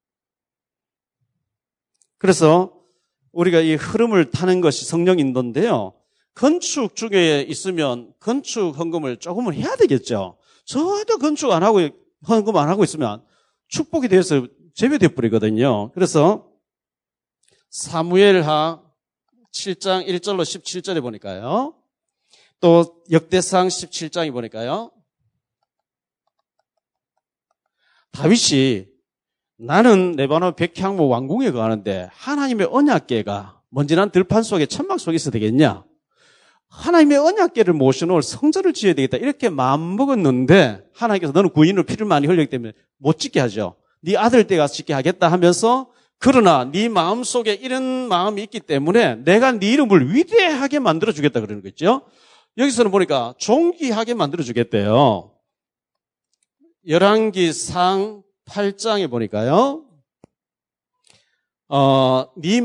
그래서 우리가 이 흐름을 타는 것이 성령 인도인데요. 건축 중에 있으면 건축 헌금을 조금은 해야 되겠죠. 저도 건축 안 하고 헌금 안 하고 있으면 축복이 돼서 제외돼 버리거든요. 그래서 사무엘하 7장 1절로 17절에 보니까요. 또 역대상 17장에 보니까요. 다윗이 나는 레바논 백향목 왕궁에 거하는데 하나님의 언약궤가 먼지난 들판 속에 천막 속에 있어야 되겠냐? 하나님의 언약궤를 모셔놓을 성전을 지어야 되겠다. 이렇게 마음먹었는데 하나님께서 너는 구인으로 피를 많이 흘렸기 때문에 못 짓게 하죠. 네 아들 때 가서 짓게 하겠다 하면서 그러나 네 마음속에 이런 마음이 있기 때문에 내가 네 이름을 위대하게 만들어주겠다 그러는 거죠. 여기서는 보니까 존귀하게 만들어주겠대요. 열왕기상 8장에 보니까요. 네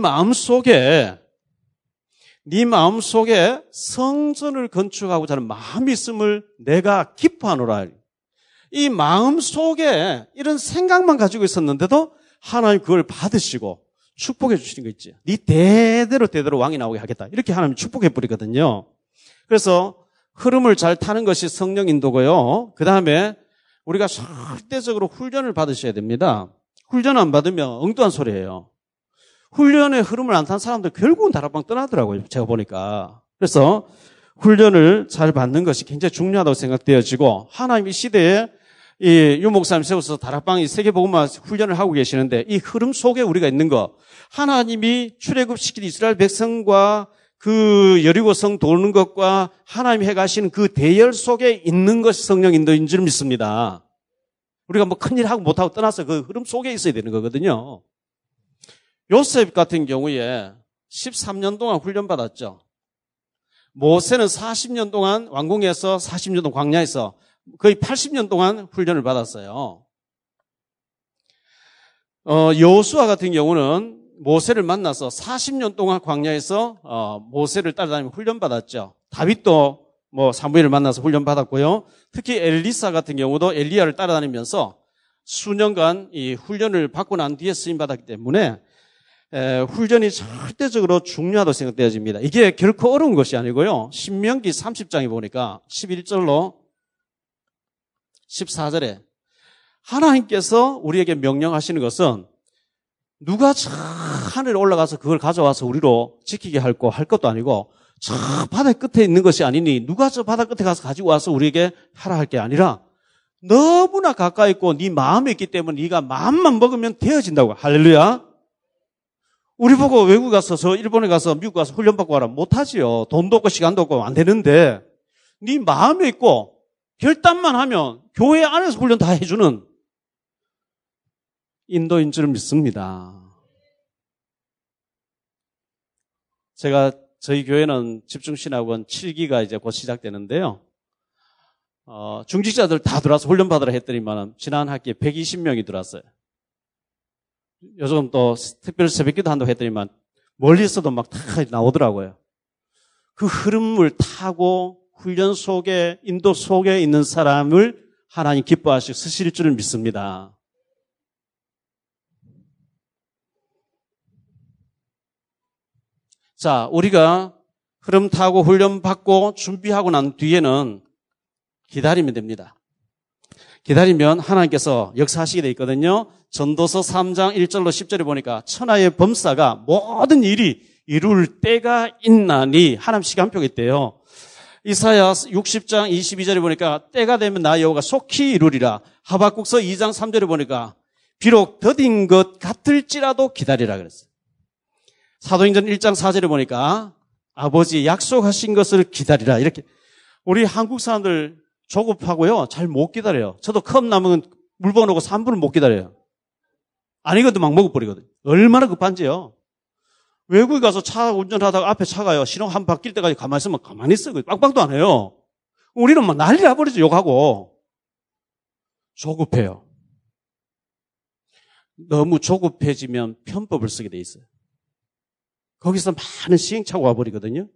마음속에 성전을 건축하고자 하는 마음이 있음을 내가 기뻐하노라. 이 마음속에 이런 생각만 가지고 있었는데도 하나님 그걸 받으시고 축복해 주시는 거 있지. 네 대대로 왕이 나오게 하겠다. 이렇게 하나님 축복해 버리거든요. 그래서 흐름을 잘 타는 것이 성령 인도고요. 그 다음에 우리가 절대적으로 훈련을 받으셔야 됩니다. 훈련 안 받으면 엉뚱한 소리예요. 훈련의 흐름을 안 탄 사람들 결국은 다락방 떠나더라고요. 제가 보니까. 그래서 훈련을 잘 받는 것이 굉장히 중요하다고 생각되어지고 하나님 이 시대에 이 유 목사님 세워서 다락방이 세계복음화 훈련을 하고 계시는데 이 흐름 속에 우리가 있는 거 하나님이 출애굽시킨 이스라엘 백성과 그 여리고성 도는 것과 하나님이 해가시는 그 대열 속에 있는 것이 성령 인도인 줄 믿습니다. 우리가 뭐 큰일 하고 못하고 떠나서 그 흐름 속에 있어야 되는 거거든요. 요셉 같은 경우에 13년 동안 훈련받았죠. 모세는 40년 동안 왕궁에서 40년 동안 광야에서 거의 80년 동안 훈련을 받았어요. 여호수아 같은 경우는 모세를 만나서 40년 동안 광야에서 모세를 따라다니며 훈련받았죠. 다윗도 사무엘을 만나서 훈련받았고요. 특히 엘리사 같은 경우도 엘리야를 따라다니면서 수년간 이 훈련을 받고 난 뒤에 쓰임받았기 때문에 훈련이 절대적으로 중요하다고 생각되어집니다. 이게 결코 어려운 것이 아니고요. 신명기 30장에 보니까 11절로 14절에 하나님께서 우리에게 명령하시는 것은 누가 저 하늘에 올라가서 그걸 가져와서 우리로 지키게 할 것도 아니고 저 바다 끝에 있는 것이 아니니 누가 저 바다 끝에 가서 가지고 와서 우리에게 하라 할 게 아니라 너무나 가까이 있고 네 마음에 있기 때문에 네가 마음만 먹으면 되어진다고. 할렐루야. 우리 보고 외국 가서 저 일본에 가서 미국 가서 훈련받고 와라 못하지요. 돈도 없고 시간도 없고 안 되는데 네 마음에 있고 결단만 하면 교회 안에서 훈련 다 해주는 인도인 줄 믿습니다. 저희 교회는 집중신학원 7기가 이제 곧 시작되는데요. 중직자들 다 들어와서 훈련받으라 했더니만 지난 학기에 120명이 들어왔어요. 요즘 또 특별 새벽기도 한다고 했더니만 멀리서도 막 다 나오더라고요. 그 흐름을 타고 훈련 속에 인도 속에 있는 사람을 하나님 기뻐하시고 쓰실 줄을 믿습니다. 자, 우리가 흐름 타고 훈련 받고 준비하고 난 뒤에는 기다리면 됩니다. 기다리면 하나님께서 역사하시게 돼 있거든요. 전도서 3장 1절로 10절에 보니까 천하의 범사가 모든 일이 이룰 때가 있나니 하나님 시간표가 있대요. 이사야 60장 22절에 보니까 때가 되면 나 여호와가 속히 이루리라. 하박국서 2장 3절에 보니까 비록 더딘 것 같을지라도 기다리라 그랬어요. 사도행전 1장 4절에 보니까 아버지 약속하신 것을 기다리라. 이렇게 우리 한국 사람들 조급하고요. 잘 못 기다려요. 저도 컵 남은 물 부어놓고 3분을 못 기다려요. 아니거든 막 먹어버리거든. 얼마나 급한지요. 외국에 가서 차 운전하다가 앞에 차가요. 신호 한 바뀔 때까지 가만히 있으면 가만히 있어. 빡빡도 안 해요. 우리는 막 난리 나버리죠. 욕하고. 조급해요. 너무 조급해지면 편법을 쓰게 돼 있어요. 거기서 많은 시행착오가 와버리거든요.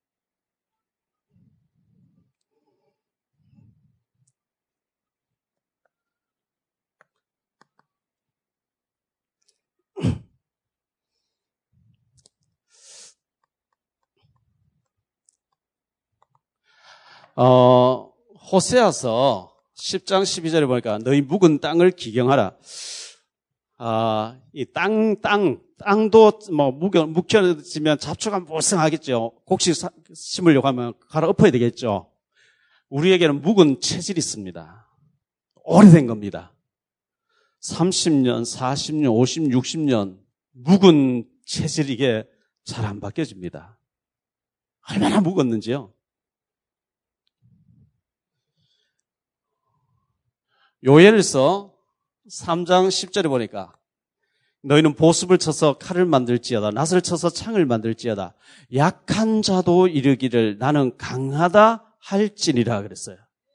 호세아서 10장 12절에 보니까 너희 묵은 땅을 기경하라. 이 땅도 묵혀지면 잡초가 무성하겠죠. 곡식 심으려고 하면 갈아 엎어야 되겠죠. 우리에게는 묵은 체질이 있습니다. 오래된 겁니다. 30년, 40년, 50, 60년 묵은 체질이 이게 잘 안 바뀌어집니다. 얼마나 묵었는지요. 요엘서 3장 10절에 보니까 너희는 보습을 쳐서 칼을 만들지어다 낫을 쳐서 창을 만들지어다 약한 자도 이르기를 나는 강하다 할지니라 그랬어요.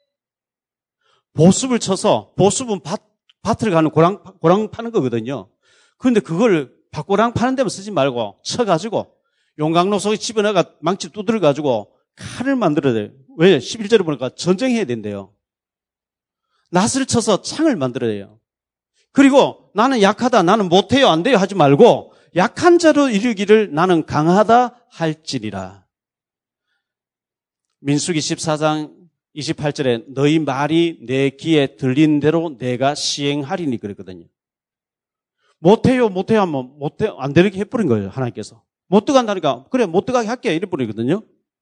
보습을 쳐서 보습은 밭을 가는 고랑 파는 거거든요. 그런데 그걸 밭고랑 파는 데만 쓰지 말고 쳐가지고 용광로 속에 집어넣어가 망치 두들어가지고 칼을 만들어야 돼요. 왜? 11절에 보니까 전쟁해야 된대요. 낫을 쳐서 창을 만들어야 돼요. 그리고 나는 약하다, 나는 못해요, 안 돼요 하지 말고 약한 자로 이르기를 나는 강하다 할지니라. 민수기 14장 28절에 너희 말이 내 귀에 들린 대로 내가 시행하리니 그랬거든요. 못해요 하면 못해요, 안 되게 해버린 거예요, 하나님께서. 못 들어간다니까, 그래, 못 들어가게 할게, 이래버리거든요.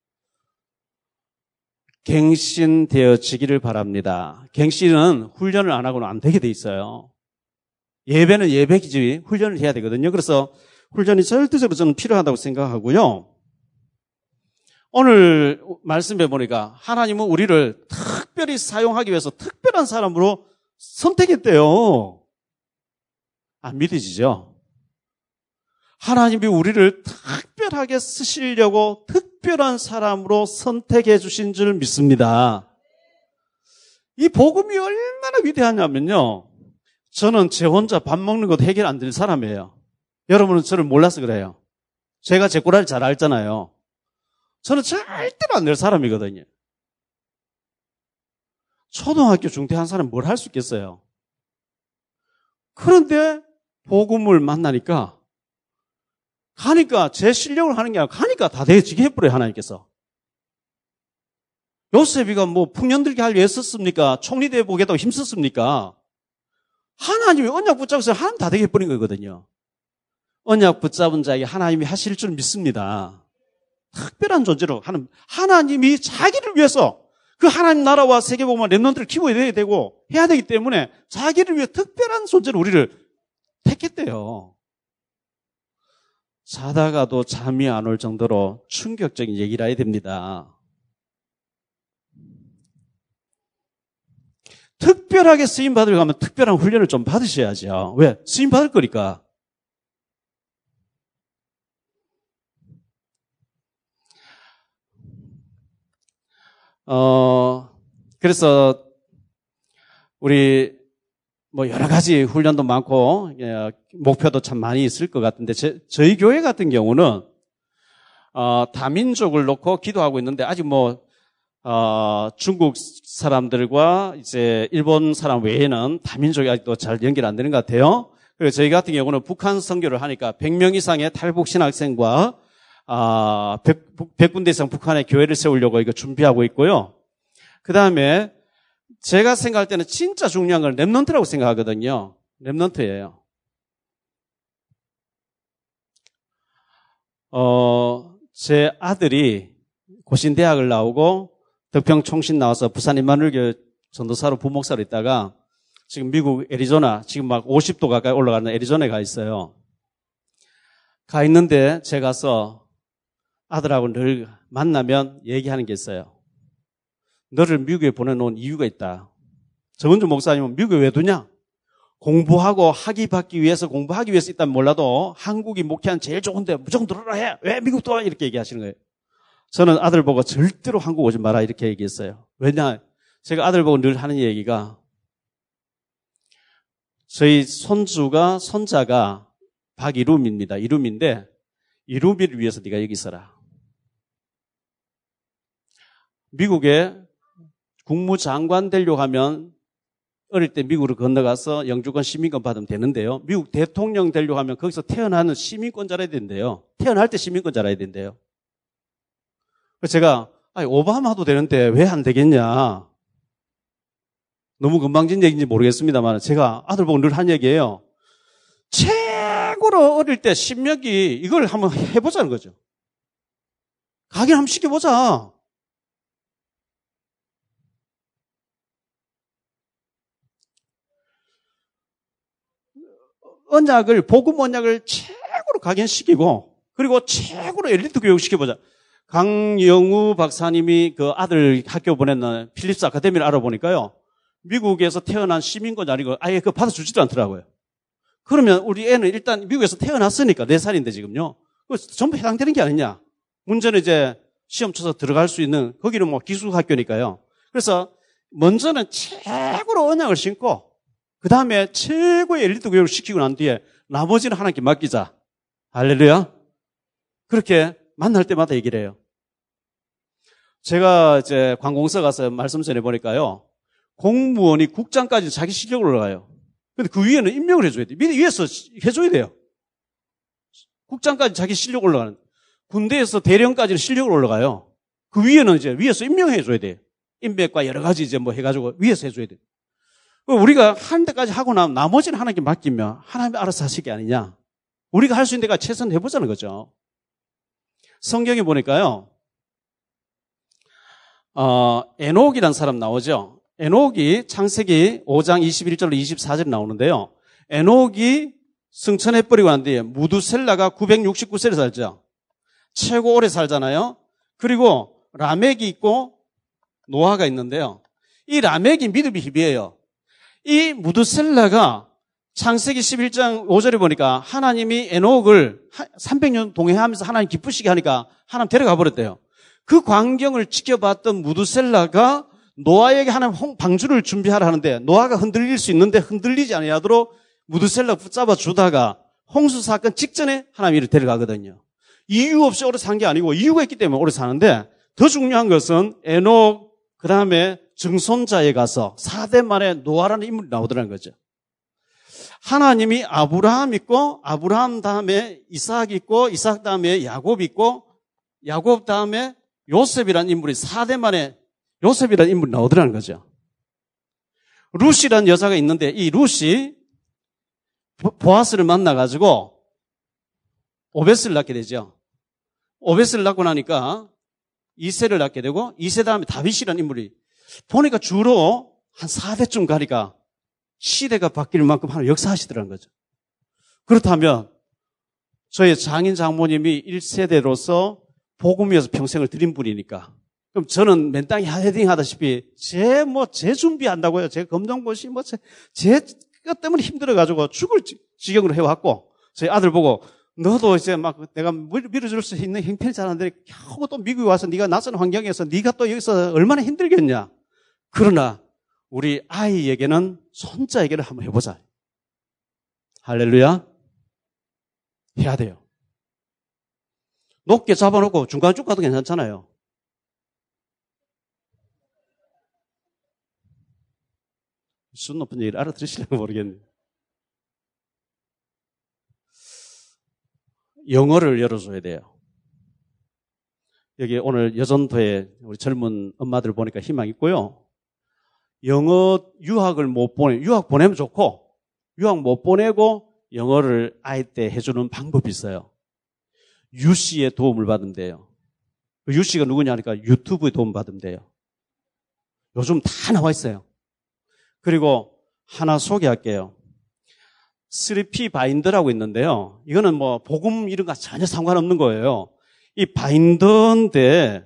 갱신되어지기를 바랍니다. 갱신은 훈련을 안 하고는 안 되게 돼 있어요. 예배는 예배기지 훈련을 해야 되거든요. 그래서 훈련이 절대적으로 저는 필요하다고 생각하고요. 오늘 말씀해 보니까 하나님은 우리를 특별히 사용하기 위해서 특별한 사람으로 선택했대요. 안 믿어지죠? 하나님이 우리를 특별하게 쓰시려고 특별한 사람으로 선택해 주신 줄 믿습니다. 이 복음이 얼마나 위대하냐면요. 저는 제 혼자 밥 먹는 것도 해결 안 될 사람이에요. 여러분은 저를 몰라서 그래요. 제가 제 꼬라를 잘 알잖아요. 저는 절대로 안 될 사람이거든요. 초등학교 중퇴 한 사람이 뭘 할 수 있겠어요? 그런데 복음을 만나니까 가니까 제 실력을 하는 게 아니라 가니까 다 되어지게 해버려요, 하나님께서. 요셉이가 뭐 풍년들게 할 일 썼습니까? 총리대 보겠다고 힘썼습니까? 하나님이 언약 붙잡아서 하나님 다 되게 해버린 거거든요. 언약 붙잡은 자에게 하나님이 하실 줄 믿습니다. 특별한 존재로 하나님이 자기를 위해서 그 하나님 나라와 세계복음화 렘넌트를 키워야 되고 해야 되기 때문에 자기를 위해 특별한 존재로 우리를 택했대요. 자다가도 잠이 안 올 정도로 충격적인 얘기를 해야 됩니다. 특별하게 쓰임받으려고 하면 특별한 훈련을 좀 받으셔야죠. 왜? 쓰임받을 거니까. 그래서 우리 뭐 여러 가지 훈련도 많고 목표도 참 많이 있을 것 같은데 저희 교회 같은 경우는 다민족을 놓고 기도하고 있는데 아직 중국 사람들과 이제 일본 사람 외에는 다민족이 아직도 잘 연결 안 되는 것 같아요. 그래서 저희 같은 경우는 북한 선교를 하니까 100명 이상의 탈북 신학생과 100군데 이상 북한에 교회를 세우려고 이거 준비하고 있고요. 그 다음에 제가 생각할 때는 진짜 중요한 건 렘넌트라고 생각하거든요. 렘넌트예요. 제 아들이 고신대학을 나오고 덕평총신 나와서 부산 임마누엘교회 전도사로 부목사로 있다가 지금 미국 애리조나 지금 막 50도 가까이 올라가는 애리조나에 가 있어요. 가 있는데 제가 가서 아들하고 늘 만나면 얘기하는 게 있어요. 너를 미국에 보내놓은 이유가 있다. 정은주 목사님은 미국에 왜 두냐? 공부하고 학위 받기 위해서 공부하기 위해서 있다면 몰라도 한국이 목회한 제일 좋은데 무조건 들어라 해. 왜 미국도 와? 이렇게 얘기하시는 거예요. 저는 아들 보고 절대로 한국 오지 마라 이렇게 얘기했어요. 왜냐? 제가 아들 보고 늘 하는 얘기가 저희 손자가 박이룸입니다. 이룸인데 이룸이를 위해서 네가 여기 있어라. 미국에 국무장관 되려고 하면 어릴 때 미국으로 건너가서 영주권 시민권 받으면 되는데요. 미국 대통령 되려고 하면 거기서 태어나는 시민권자라야 된대요. 태어날 때 시민권자라야 된대요. 그래서 제가 오바마도 되는데 왜 안 되겠냐. 너무 금방진 얘기인지 모르겠습니다만 제가 아들 보고 늘 한 얘기예요. 최고로 어릴 때 신명기 이걸 한번 해보자는 거죠. 가긴 한번 시켜보자. 복음 언약을 최고로 각인시키고, 그리고 최고로 엘리트 교육시켜보자. 강영우 박사님이 그 아들 학교 보냈는 필립스 아카데미를 알아보니까요, 미국에서 태어난 시민권이 아니고 아예 그거 받아주지도 않더라고요. 그러면 우리 애는 일단 미국에서 태어났으니까 4살인데 지금요. 그거 전부 해당되는 게 아니냐. 문제는 이제 시험 쳐서 들어갈 수 있는, 거기는 뭐 기숙학교니까요. 그래서 먼저는 최고로 언약을 신고, 그 다음에 최고의 엘리트 교육을 시키고 난 뒤에 나머지는 하나님께 맡기자. 할렐루야. 그렇게 만날 때마다 얘기를 해요. 제가 이제 관공서 가서 말씀 전해보니까요, 공무원이 국장까지 자기 실력으로 올라가요. 근데 그 위에는 임명을 해줘야 돼요. 위에서 해줘야 돼요. 국장까지 자기 실력 올라가는. 군대에서 대령까지는 실력으로 올라가요. 그 위에는 이제 위에서 임명해줘야 돼요. 인맥과 여러 가지 이제 뭐 해가지고 위에서 해줘야 돼요. 우리가 하는 데까지 하고 나면 나머지는 하나님께 맡기면 하나님이 알아서 하실 게 아니냐. 우리가 할 수 있는 데까지 최선을 해보자는 거죠. 성경에 보니까요, 에녹이라는 사람 나오죠. 에녹이 창세기 5장 21절로 24절에 나오는데요. 에녹이 승천해버리고 난 뒤에 무두셀라가 969세를 살죠. 최고 오래 살잖아요. 그리고 라멕이 있고 노아가 있는데요. 이 라멕이 믿음이 희비해요. 이 무두셀라가 창세기 11장 5절에 보니까 하나님이 에녹을 300년 동행하면서 하나님 기쁘시게 하니까 하나님 데려가 버렸대요. 그 광경을 지켜봤던 무두셀라가 노아에게 하나님 방주를 준비하라 하는데, 노아가 흔들릴 수 있는데 흔들리지 않도록 무두셀라 붙잡아 주다가 홍수 사건 직전에 하나님이 이를 데려가거든요. 이유 없이 오래 산 게 아니고 이유가 있기 때문에 오래 사는데, 더 중요한 것은 에녹 그 다음에 증손자에 가서 4대 만에 노아라는 인물이 나오더라는 거죠. 하나님이 아브라함 있고, 아브라함 다음에 이삭 있고, 이삭 다음에 야곱 있고, 야곱 다음에 요셉이라는 인물이 4대 만에 요셉이라는 인물이 나오더라는 거죠. 루시라는 여자가 있는데, 이 루시 보아스를 만나가지고 오벳을 낳게 되죠. 오벳을 낳고 나니까 이세를 낳게 되고, 이세 다음에 다윗이라는 인물이 보니까 주로 한 4대쯤 가니까 시대가 바뀔 만큼 하나님 역사하시더라는 거죠. 그렇다면 저희 장인 장모님이 1세대로서 복음위에서 평생을 드린 분이니까, 그럼 저는 맨 땅에 헤딩 하다시피 제 준비한다고요. 제 검정고시 제 것 때문에 힘들어가지고 죽을 지경으로 해왔고, 저희 아들 보고 너도 이제 막 내가 밀어줄 수 있는 형편이 잘 안 되니까 겨우 또 미국에 와서 네가 낯선 환경에서 네가 또 여기서 얼마나 힘들겠냐. 그러나 우리 아이에게는, 손자에게는 한번 해보자. 할렐루야. 해야 돼요. 높게 잡아놓고 중간중 가도 괜찮잖아요. 순 높은 얘기를 알아들으시려고 모르겠네요. 영어를 열어줘야 돼요. 여기 오늘 여전도에 우리 젊은 엄마들 보니까 희망 있고요. 영어 유학을 못 유학 보내면 좋고, 유학 못 보내고 영어를 아이 때 해주는 방법이 있어요. 유씨의 도움을 받으면 돼요. 유씨가 누구냐 하니까 유튜브의 도움 받으면 돼요. 요즘 다 나와 있어요. 그리고 하나 소개할게요. 3P 바인더라고 있는데요. 이거는 뭐 복음 이런 거 전혀 상관없는 거예요. 이 바인더인데,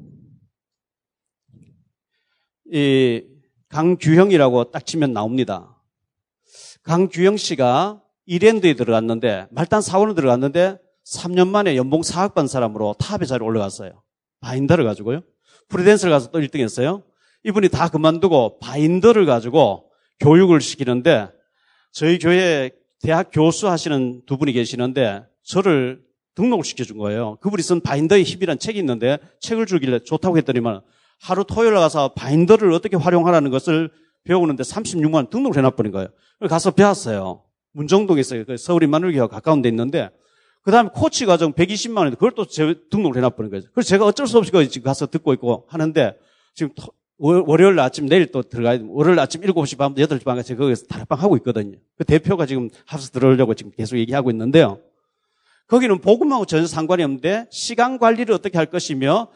이 강규형이라고 딱 치면 나옵니다. 강규형 씨가 이랜드에 들어갔는데, 말단 사원으로 들어갔는데 3년 만에 연봉 4억 받은 사람으로 탑의 자리에 올라갔어요. 바인더를 가지고요. 프리랜서를 가서 또 1등 했어요. 이분이 다 그만두고 바인더를 가지고 교육을 시키는데, 저희 교회 대학 교수 하시는 두 분이 계시는데 저를 등록을 시켜준 거예요. 그분이 쓴 바인더의 힘이라는 책이 있는데, 책을 주길래 좋다고 했더니만 하루 토요일 가서 바인더를 어떻게 활용하라는 것을 배우는데 36만 원 등록을 해놔버린 거예요. 가서 배웠어요. 문정동에 있어요. 서울 임마누엘교회와 가까운 데 있는데, 그 다음에 코치 과정 120만 원인데 그걸 또 등록을 해놔버린 거예요. 그래서 제가 어쩔 수 없이 지금 가서 듣고 있고 하는데, 지금 월요일 아침 내일 또 들어가야 돼요. 월요일 아침 7시 반, 8시 반까지 거기서 다락방 하고 있거든요. 그 대표가 지금 합수 들어오려고 지금 계속 얘기하고 있는데요. 거기는 복음하고 전혀 상관이 없는데, 시간 관리를 어떻게 할 것이며,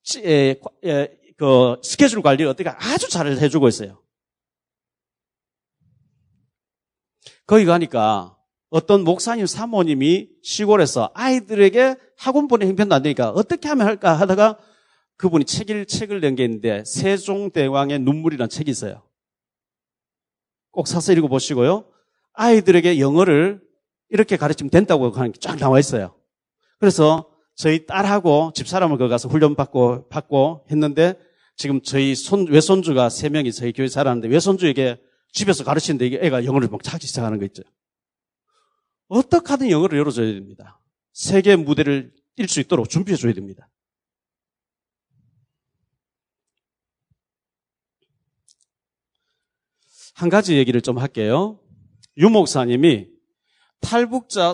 그 스케줄 관리를 어떻게 아주 잘 해주고 있어요. 거기 가니까 어떤 목사님 사모님이 시골에서 아이들에게 학원 보내 형편도 안 되니까 어떻게 하면 할까 하다가 그분이 책을 낸 게 있는데 세종대왕의 눈물이라는 책이 있어요. 꼭 사서 읽어보시고요. 아이들에게 영어를 이렇게 가르치면 된다고 하는 게 쫙 나와 있어요. 그래서 저희 딸하고 집사람을 거기 가서 훈련 받고 했는데 지금 저희 외손주가 3명이 저희 교회 살았는데 외손주에게 집에서 가르치는데 이게 애가 영어를 막 찾기 시작하는 거 있죠. 어떻게 하든 영어를 열어줘야 됩니다. 세계 무대를 뛸 수 있도록 준비해줘야 됩니다. 한 가지 얘기를 좀 할게요. 유 목사님이 탈북자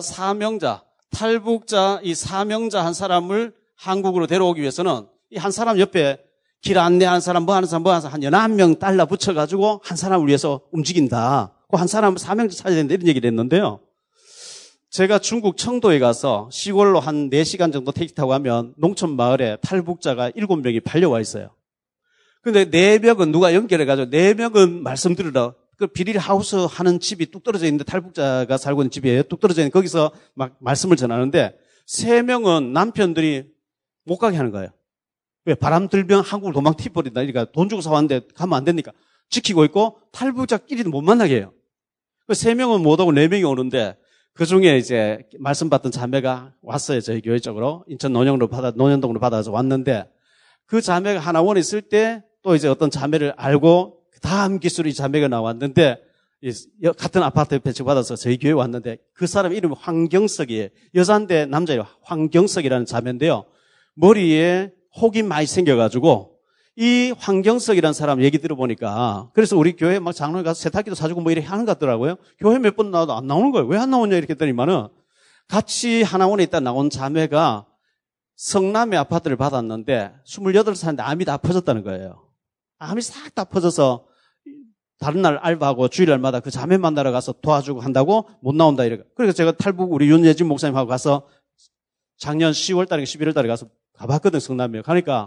이 사명자 한 사람을 한국으로 데려오기 위해서는 이 한 사람 옆에 길 안내하는 사람, 뭐 하는 사람, 한 11명 달러 붙여가지고 한 사람을 위해서 움직인다. 그 한 사람 사명자 찾아야 된다. 이런 얘기를 했는데요. 제가 중국 청도에 가서 시골로 한 4시간 정도 택시 타고 가면 농촌 마을에 탈북자가 7명이 팔려와 있어요. 근데 4명은 누가 연결해가지고 4명은 말씀 들으러 그 비릴 하우스 하는 집이 뚝 떨어져 있는데 탈북자가 살고 있는 집이에요. 뚝 떨어져 있는 거기서 막 말씀을 전하는데 3명은 남편들이 못 가게 하는 거예요. 왜? 바람 들면 한국을 도망 튀버린다. 그러니까 돈 주고 사왔는데 가면 안 되니까 지키고 있고 탈북자끼리는 못 만나게 해요. 3명은 못 오고 4명이 오는데 그 중에 이제 말씀 받던 자매가 왔어요. 저희 교회 쪽으로. 인천 논현동으로 받아서 왔는데 그 자매가 하나원에 있을 때 또 이제 어떤 자매를 알고 다음 기수로 이 자매가 나왔는데 같은 아파트 배치받아서 저희 교회에 왔는데 그 사람 이름이 황경석이에요. 여자인데 남자예요. 황경석이라는 자매인데요. 머리에 혹이 많이 생겨가지고 이 황경석이라는 사람 얘기 들어보니까 그래서 우리 교회 막 장로에 가서 세탁기도 사주고 뭐 이렇게 하는 것 같더라고요. 교회 몇 번 나와도 안 나오는 거예요. 왜 안 나오냐 이렇게 했더니만은 같이 하나원에 있다 나온 자매가 성남의 아파트를 받았는데 28살인데 암이 다 퍼졌다는 거예요. 암이 싹 다 퍼져서 다른 날 알바하고 주일날마다 그 자매 만나러 가서 도와주고 한다고 못 나온다 이래요. 그래서 제가 탈북 우리 윤예진 목사님하고 가서 작년 10월 달에 11월 달에 가서 가봤거든 성남에. 가니까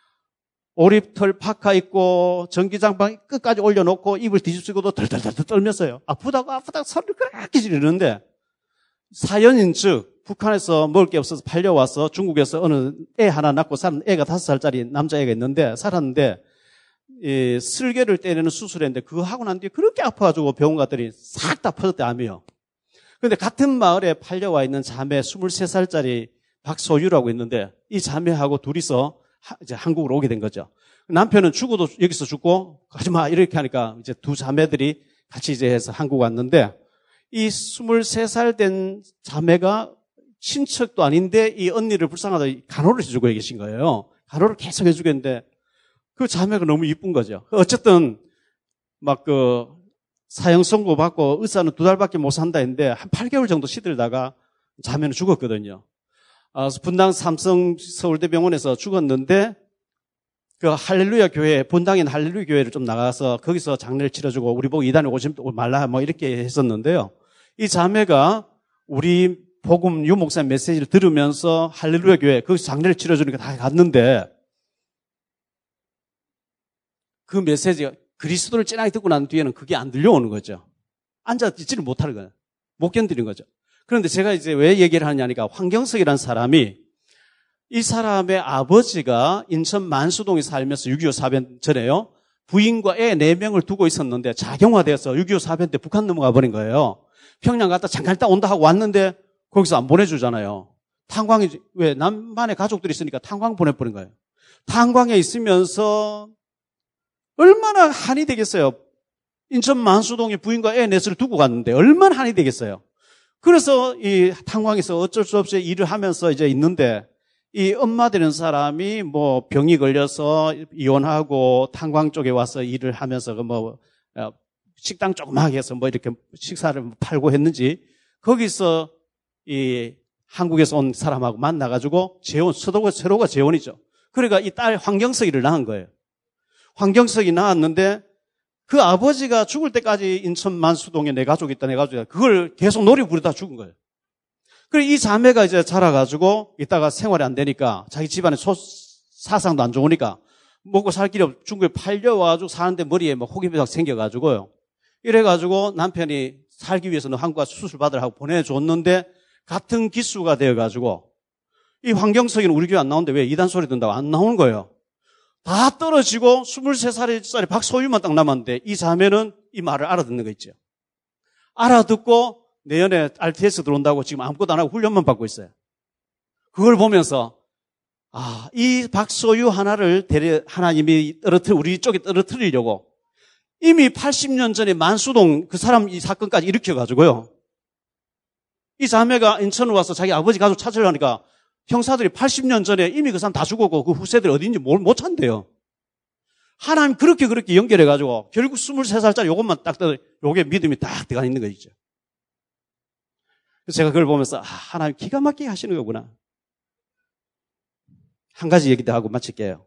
오립털 파카 입고 전기장판 끝까지 올려놓고 입을 뒤집히고도 덜덜덜 떨면서요. 아프다고 소리를 그렇게 지르는데 사연인 즉 북한에서 먹을 게 없어서 팔려와서 중국에서 어느 애 하나 낳고 사는 애가 5살짜리 남자애가 있는데 살았는데 슬개를 떼내는 수술했는데 그거 하고 난 뒤에 그렇게 아파가지고 병원 갔더니 싹 다 퍼졌대 암이요. 그런데 같은 마을에 팔려와 있는 자매 23살짜리 박소유라고 있는데 이 자매하고 둘이서 이제 한국으로 오게 된 거죠. 남편은 죽어도 여기서 죽고 가지마 이렇게 하니까 이제 두 자매들이 같이 이제 해서 한국 왔는데 이 23살 된 자매가 친척도 아닌데 이 언니를 불쌍하다 간호를 해주고 계신 거예요. 간호를 계속 해주고 있는데 그 자매가 너무 이쁜 거죠. 어쨌든 막 그 사형 선고 받고 의사는 2달밖에 못 산다 했는데 한 8개월 정도 시들다가 자매는 죽었거든요. 분당 삼성 서울대병원에서 죽었는데 그 할렐루야 교회 본당인 할렐루야 교회를 좀 나가서 거기서 장례를 치러주고 우리 보고 이단에 오지 말라 뭐 이렇게 했었는데요. 이 자매가 우리 복음 유 목사님 메시지를 들으면서 할렐루야 교회 거기서 장례를 치러주니까 다 갔는데 그 메시지가 그리스도를 찐하게 듣고 난 뒤에는 그게 안 들려오는 거죠. 앉아 있지를 못하는 거예요. 못 견디는 거죠. 그런데 제가 이제 왜 얘기를 하냐니까 황경석이라는 사람이 이 사람의 아버지가 인천 만수동에 살면서 6.25 사변 전에요. 부인과 애 4명을 두고 있었는데 자경화돼서 6.25 사변 때 북한 넘어가 버린 거예요. 평양 갔다 잠깐 있다 온다 하고 왔는데 거기서 안 보내주잖아요. 탄광이 왜 남반에 가족들이 있으니까 탄광 보내버린 거예요. 탄광에 있으면서 얼마나 한이 되겠어요. 인천 만수동에 부인과 애 넷을 두고 갔는데 얼마나 한이 되겠어요. 그래서 이 탄광에서 어쩔 수 없이 일을 하면서 이제 있는데 이 엄마 되는 사람이 뭐 병이 걸려서 이혼하고 탄광 쪽에 와서 일을 하면서 뭐 식당 조그맣게 해서 뭐 이렇게 식사를 팔고 했는지 거기서 이 한국에서 온 사람하고 만나가지고 재혼, 서로가 재혼이죠. 그러니까 이 딸 황경석이를 낳은 거예요. 황경석이 낳았는데 그 아버지가 죽을 때까지 인천 만수동에 내 가족이 있다, 내 가족이 있다. 그걸 계속 노래 부르다 죽은 거예요. 그래, 이 자매가 이제 자라가지고 이따가 생활이 안 되니까 자기 집안에 사상도 안 좋으니까 먹고 살 길이 없고 중국에 팔려와가지고 사는데 머리에 막 호기부작 생겨가지고요. 이래가지고 남편이 살기 위해서는 한국 가서 수술 받으라 하고 보내줬는데 같은 기수가 되어가지고 이 황경석이는 우리 교회 안 나오는데 왜 이단 소리 든다고 안 나오는 거예요. 다 떨어지고 23살짜리 박소유만 딱 남았는데 이 자매는 이 말을 알아듣는 거 있죠. 알아듣고 내년에 RTS 들어온다고 지금 아무것도 안 하고 훈련만 받고 있어요. 그걸 보면서 이 박소유 하나를 하나님이 우리 쪽에 떨어뜨리려고 이미 80년 전에 만수동 그 사람 이 사건까지 일으켜가지고요. 이 자매가 인천으로 와서 자기 아버지 가족 찾으려니까 형사들이 80년 전에 이미 그 사람 다 죽었고 그 후세들이 어딘지 못 찾는데요. 하나님 그렇게 연결해가지고 결국 23살짜리 요것만 딱 요게 믿음이 딱 들어가 있는 거 있죠. 그래서 제가 그걸 보면서 하나님 기가 막히게 하시는 거구나. 한 가지 얘기도 하고 마칠게요.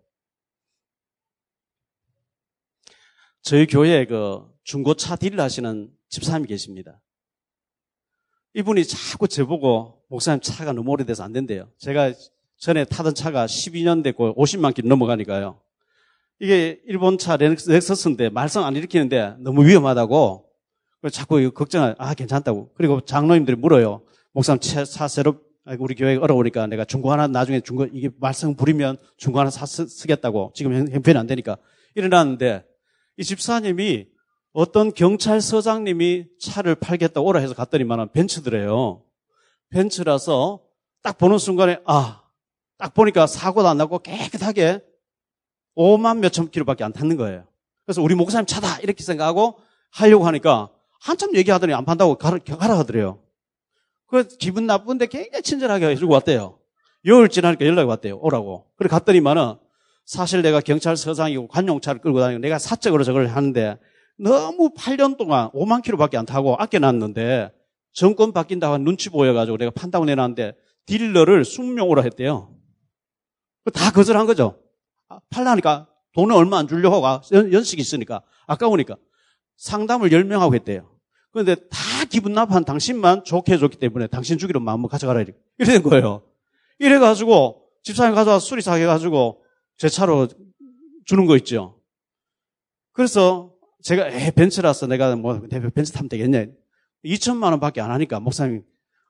저희 교회에 그 중고차 딜을 하시는 집사님이 계십니다. 이분이 자꾸 저보고 목사님 차가 너무 오래돼서 안 된대요. 제가 전에 타던 차가 12년 됐고 50만 킬로 넘어가니까요. 이게 일본 차 렉서스인데 말썽 안 일으키는데 너무 위험하다고 자꾸 걱정을 괜찮다고. 그리고 장로님들이 물어요. 목사님 차 새로 우리 교회 어려우니까 내가 중고 하나 나중에 이게 말썽 부리면 중고 하나 쓰겠다고. 지금 형편이 안 되니까 일어났는데 이 집사님이 어떤 경찰서장님이 차를 팔겠다고 오라 해서 갔더니만은 벤츠더래요. 벤츠라서 딱 보는 순간에 딱 보니까 사고도 안 나고 깨끗하게 5만 몇천 킬로밖에 안 탔는 거예요. 그래서 우리 목사님 차다 이렇게 생각하고 하려고 하니까 한참 얘기하더니 안 판다고 가라 하더래요. 그 기분 나쁜데 굉장히 친절하게 해주고 왔대요. 열흘 지나니까 연락이 왔대요. 오라고. 그래 갔더니만은 사실 내가 경찰서장이고 관용차를 끌고 다니고 내가 사적으로 저걸 하는데 너무 8년 동안 5만 킬로밖에 안 타고 아껴놨는데 정권 바뀐다고 눈치 보여가지고 내가 판다고 내놨는데 딜러를 20명 오라 했대요. 다 거절한 거죠. 팔라니까 돈은 얼마 안 주려고 하고 연식이 있으니까 아까우니까 상담을 10명 하고 했대요. 그런데 다 기분 나빠한 당신만 좋게 해줬기 때문에 당신 주기로 마음을 가져가라 이래 된 거예요. 이래가지고 집사님 가져와서 수리사 해가지고 제 차로 주는 거 있죠. 그래서 제가 벤츠라서 내가 벤츠 타면 되겠냐. 2천만 원밖에 안 하니까 목사님.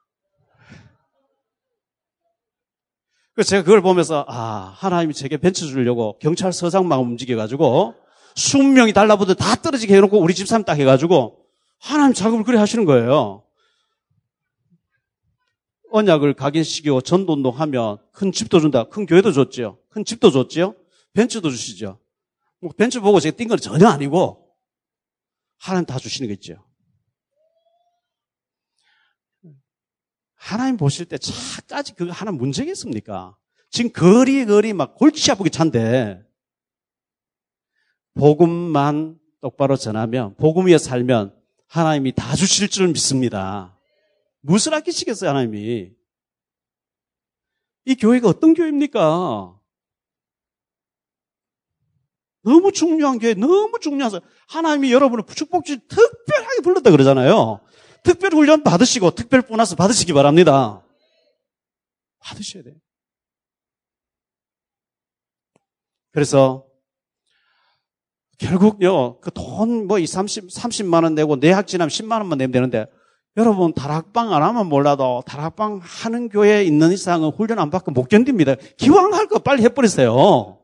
그래서 제가 그걸 보면서 하나님이 제게 벤츠 주려고 경찰서장만 움직여가지고 20명이 달라붙어 다 떨어지게 해놓고 우리 집사님 딱 해가지고 하나님 작업을 그래 하시는 거예요. 언약을 각인시키고 전도운동하면 큰 집도 준다. 큰 교회도 줬죠. 큰 집도 줬죠. 벤츠도 주시죠. 벤츠 보고 제가 뛴 건 전혀 아니고 하나님 다 주시는 거 있죠. 하나님 보실 때 차까지 그거 하나 문제겠습니까? 지금 거리 막 골치 아프게 찬데 복음만 똑바로 전하면 복음 위에 살면 하나님이 다 주실 줄 믿습니다. 무엇을 아끼시겠어요, 하나님이? 이 교회가 어떤 교회입니까? 너무 중요한 교회, 너무 중요해서 하나님이 여러분을 축복주 특별하게 불렀다 그러잖아요. 특별 훈련 받으시고 특별 보너스 받으시기 바랍니다. 받으셔야 돼요. 그래서 결국요, 그 돈 30만 원 내고 내학 지나면 10만 원만 내면 되는데 여러분 다락방 안 하면 몰라도 다락방 하는 교회에 있는 이상은 훈련 안 받고 못 견딥니다. 기왕 할 거 빨리 해버리세요.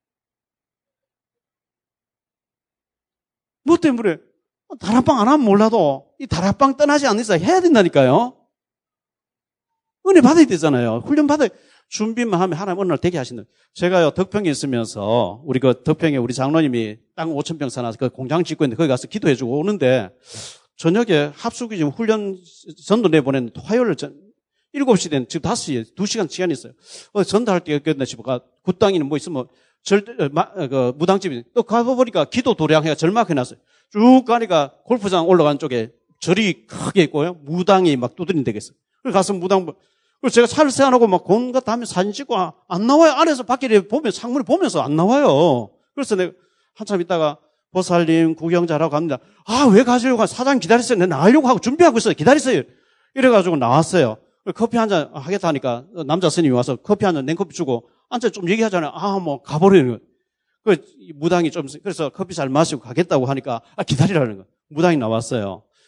뭐 때문에 다락방 안 하면 몰라도 이 다락방 떠나지 않는 이상 해야 된다니까요. 은혜 받아야 되잖아요. 훈련 받아야 준비만 하면 하나님 어느 날 되게 하신다. 제가요 덕평에 있으면서 우리 그 덕평에 우리 장로님이 땅 5,000평 사놔서 그 공장 짓고 있는데 거기 가서 기도해주고 오는데 저녁에 합숙이 지금 훈련 전도 내보냈는데 화요일 7시 된 지금 5시에 2시간 시간이 있어요. 전도할 때 였겠네 싶어가 굿당이는 뭐 있으면 그 무당집이 또 가보니까 기도 도량회가 절막해놨어요. 쭉 가니까 골프장 올라간 쪽에 절이 크게 있고요. 무당이 막 두드린 데겠어요. 그래서 가서 무당 그래서 제가 차를 세워놓고 막 공가 다음에 사진 찍고 안 나와요. 안에서 밖에 보면 창문을 보면서 안 나와요. 그래서 내가 한참 있다가 보살님 구경 잘하고 갑니다. 왜 가시려고 사장 기다리세요. 내가 나가려고 하고 준비하고 있어요. 기다리세요. 이래가지고 나왔어요. 커피 한잔 하겠다 하니까 남자 스님이 와서 커피 한잔 냉커피 주고 앉아 좀 얘기하잖아요. 뭐 가버리는 거예요. 무당이 좀 그래서 커피 잘 마시고 가겠다고 하니까 기다리라는 거예요. 무당이 나왔어요.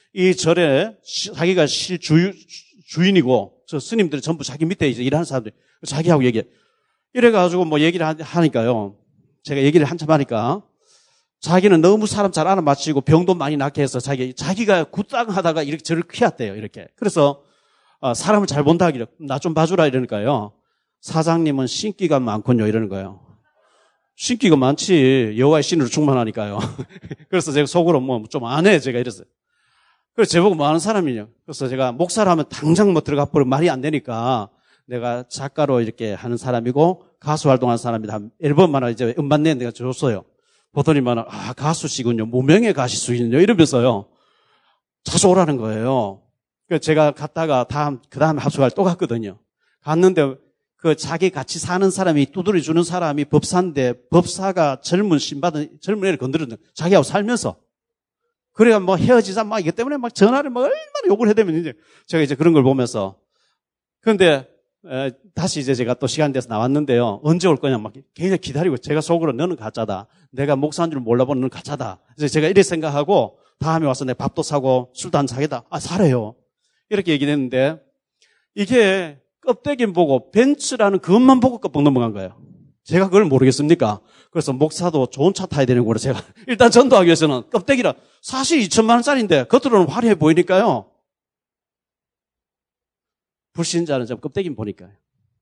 이 절에 자기가 주인이고 저 스님들이 전부 자기 밑에 이제 일하는 사람들이 자기하고 얘기해. 이래가지고 뭐 얘기를 하니까요. 제가 얘기를 한참 하니까 자기는 너무 사람 잘 알아맞히고 병도 많이 낫게 해서 자기가 굿당하다가 이렇게 저를 키웠대요. 이렇게. 그래서 사람을 잘 본다 하기를 나 좀 봐주라 이러니까요. 사장님은 신기가 많군요 이러는 거예요. 신기가 많지. 여호와의 신으로 충만하니까요. 그래서 제가 속으로 뭐 좀 안 해 제가 이랬어요. 그래서 제보고 뭐 하는 사람이냐. 그래서 제가 목사라면 당장 뭐 들어가 버리면 말이 안 되니까 내가 작가로 이렇게 하는 사람이고 가수 활동하는 사람이다. 앨범만 이제 음반 낸 내가 줬어요. 보더니만 가수시군요. 무명의 가수시군요. 이러면서요. 자주 오라는 거예요. 그래서 제가 갔다가 그 다음에 합숙할 또 갔거든요. 갔는데 그 자기 같이 사는 사람이 두드려 주는 사람이 법사인데 법사가 젊은 애를 건드렸는 자기하고 살면서. 그래야 뭐 헤어지자 막 이것 때문에 막 전화를 막 얼마나 욕을 해대면 이제 제가 이제 그런 걸 보면서. 그런데 다시 이제 제가 또 시간 돼서 나왔는데요. 언제 올 거냐 막 굉장히 기다리고 제가 속으로 너는 가짜다. 내가 목사인 줄 몰라보는 너는 가짜다. 그래서 제가 이렇게 생각하고 다음에 와서 내 밥도 사고 술도 한 사겠다. 사래요. 이렇게 얘기했는데 이게 껍데기 보고 벤츠라는 그것만 보고 껍벅 넘어간 거예요. 제가 그걸 모르겠습니까? 그래서 목사도 좋은 차 타야 되는 거로 제가 일단 전도하기 위해서는 껍데기라 사실 2천만 원짜리인데 겉으로는 화려해 보이니까요. 불신자는 좀 껍데기 보니까요.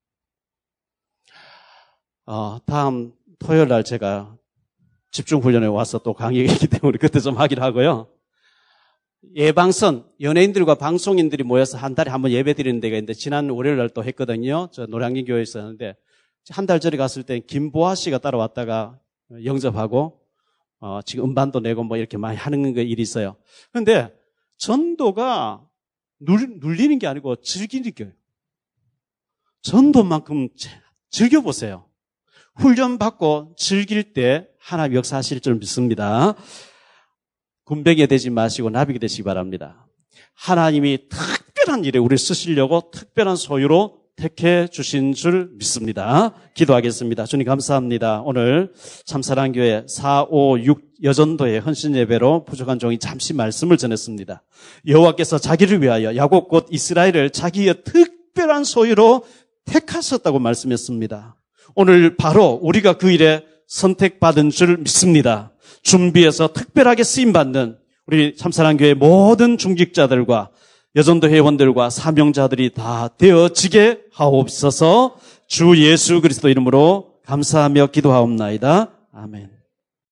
다음 토요일 날 제가 집중훈련에 와서 또 강의가 있기 때문에 그때 좀 하기로 하고요. 예방선, 연예인들과 방송인들이 모여서 한 달에 한 번 예배 드리는 데가 있는데 지난 월요일 날 또 했거든요. 저 노량진 교회에 있었는데 한 달 전에 갔을 때 김보아 씨가 따라왔다가 영접하고 지금 음반도 내고 뭐 이렇게 많이 하는 일이 있어요. 그런데 전도가 눌리는 게 아니고 즐기는 거예요. 전도만큼 즐겨보세요. 훈련받고 즐길 때 하나님 역사하실 줄 믿습니다. 군뱅이 되지 마시고 나비가 되시기 바랍니다. 하나님이 특별한 일에 우리를 쓰시려고 특별한 소유로 택해 주신 줄 믿습니다. 기도하겠습니다. 주님 감사합니다. 오늘 참사랑교회 4, 5, 6 여전도의 헌신 예배로 부족한 종이 잠시 말씀을 전했습니다. 여호와께서 자기를 위하여 야곱 곧 이스라엘을 자기의 특별한 소유로 택하셨다고 말씀했습니다. 오늘 바로 우리가 그 일에 선택받은 줄 믿습니다. 준비해서 특별하게 쓰임받는 우리 참사랑교회 모든 중직자들과 여전도 회원들과 사명자들이 다 되어지게 하옵소서. 주 예수 그리스도 이름으로 감사하며 기도하옵나이다. 아멘.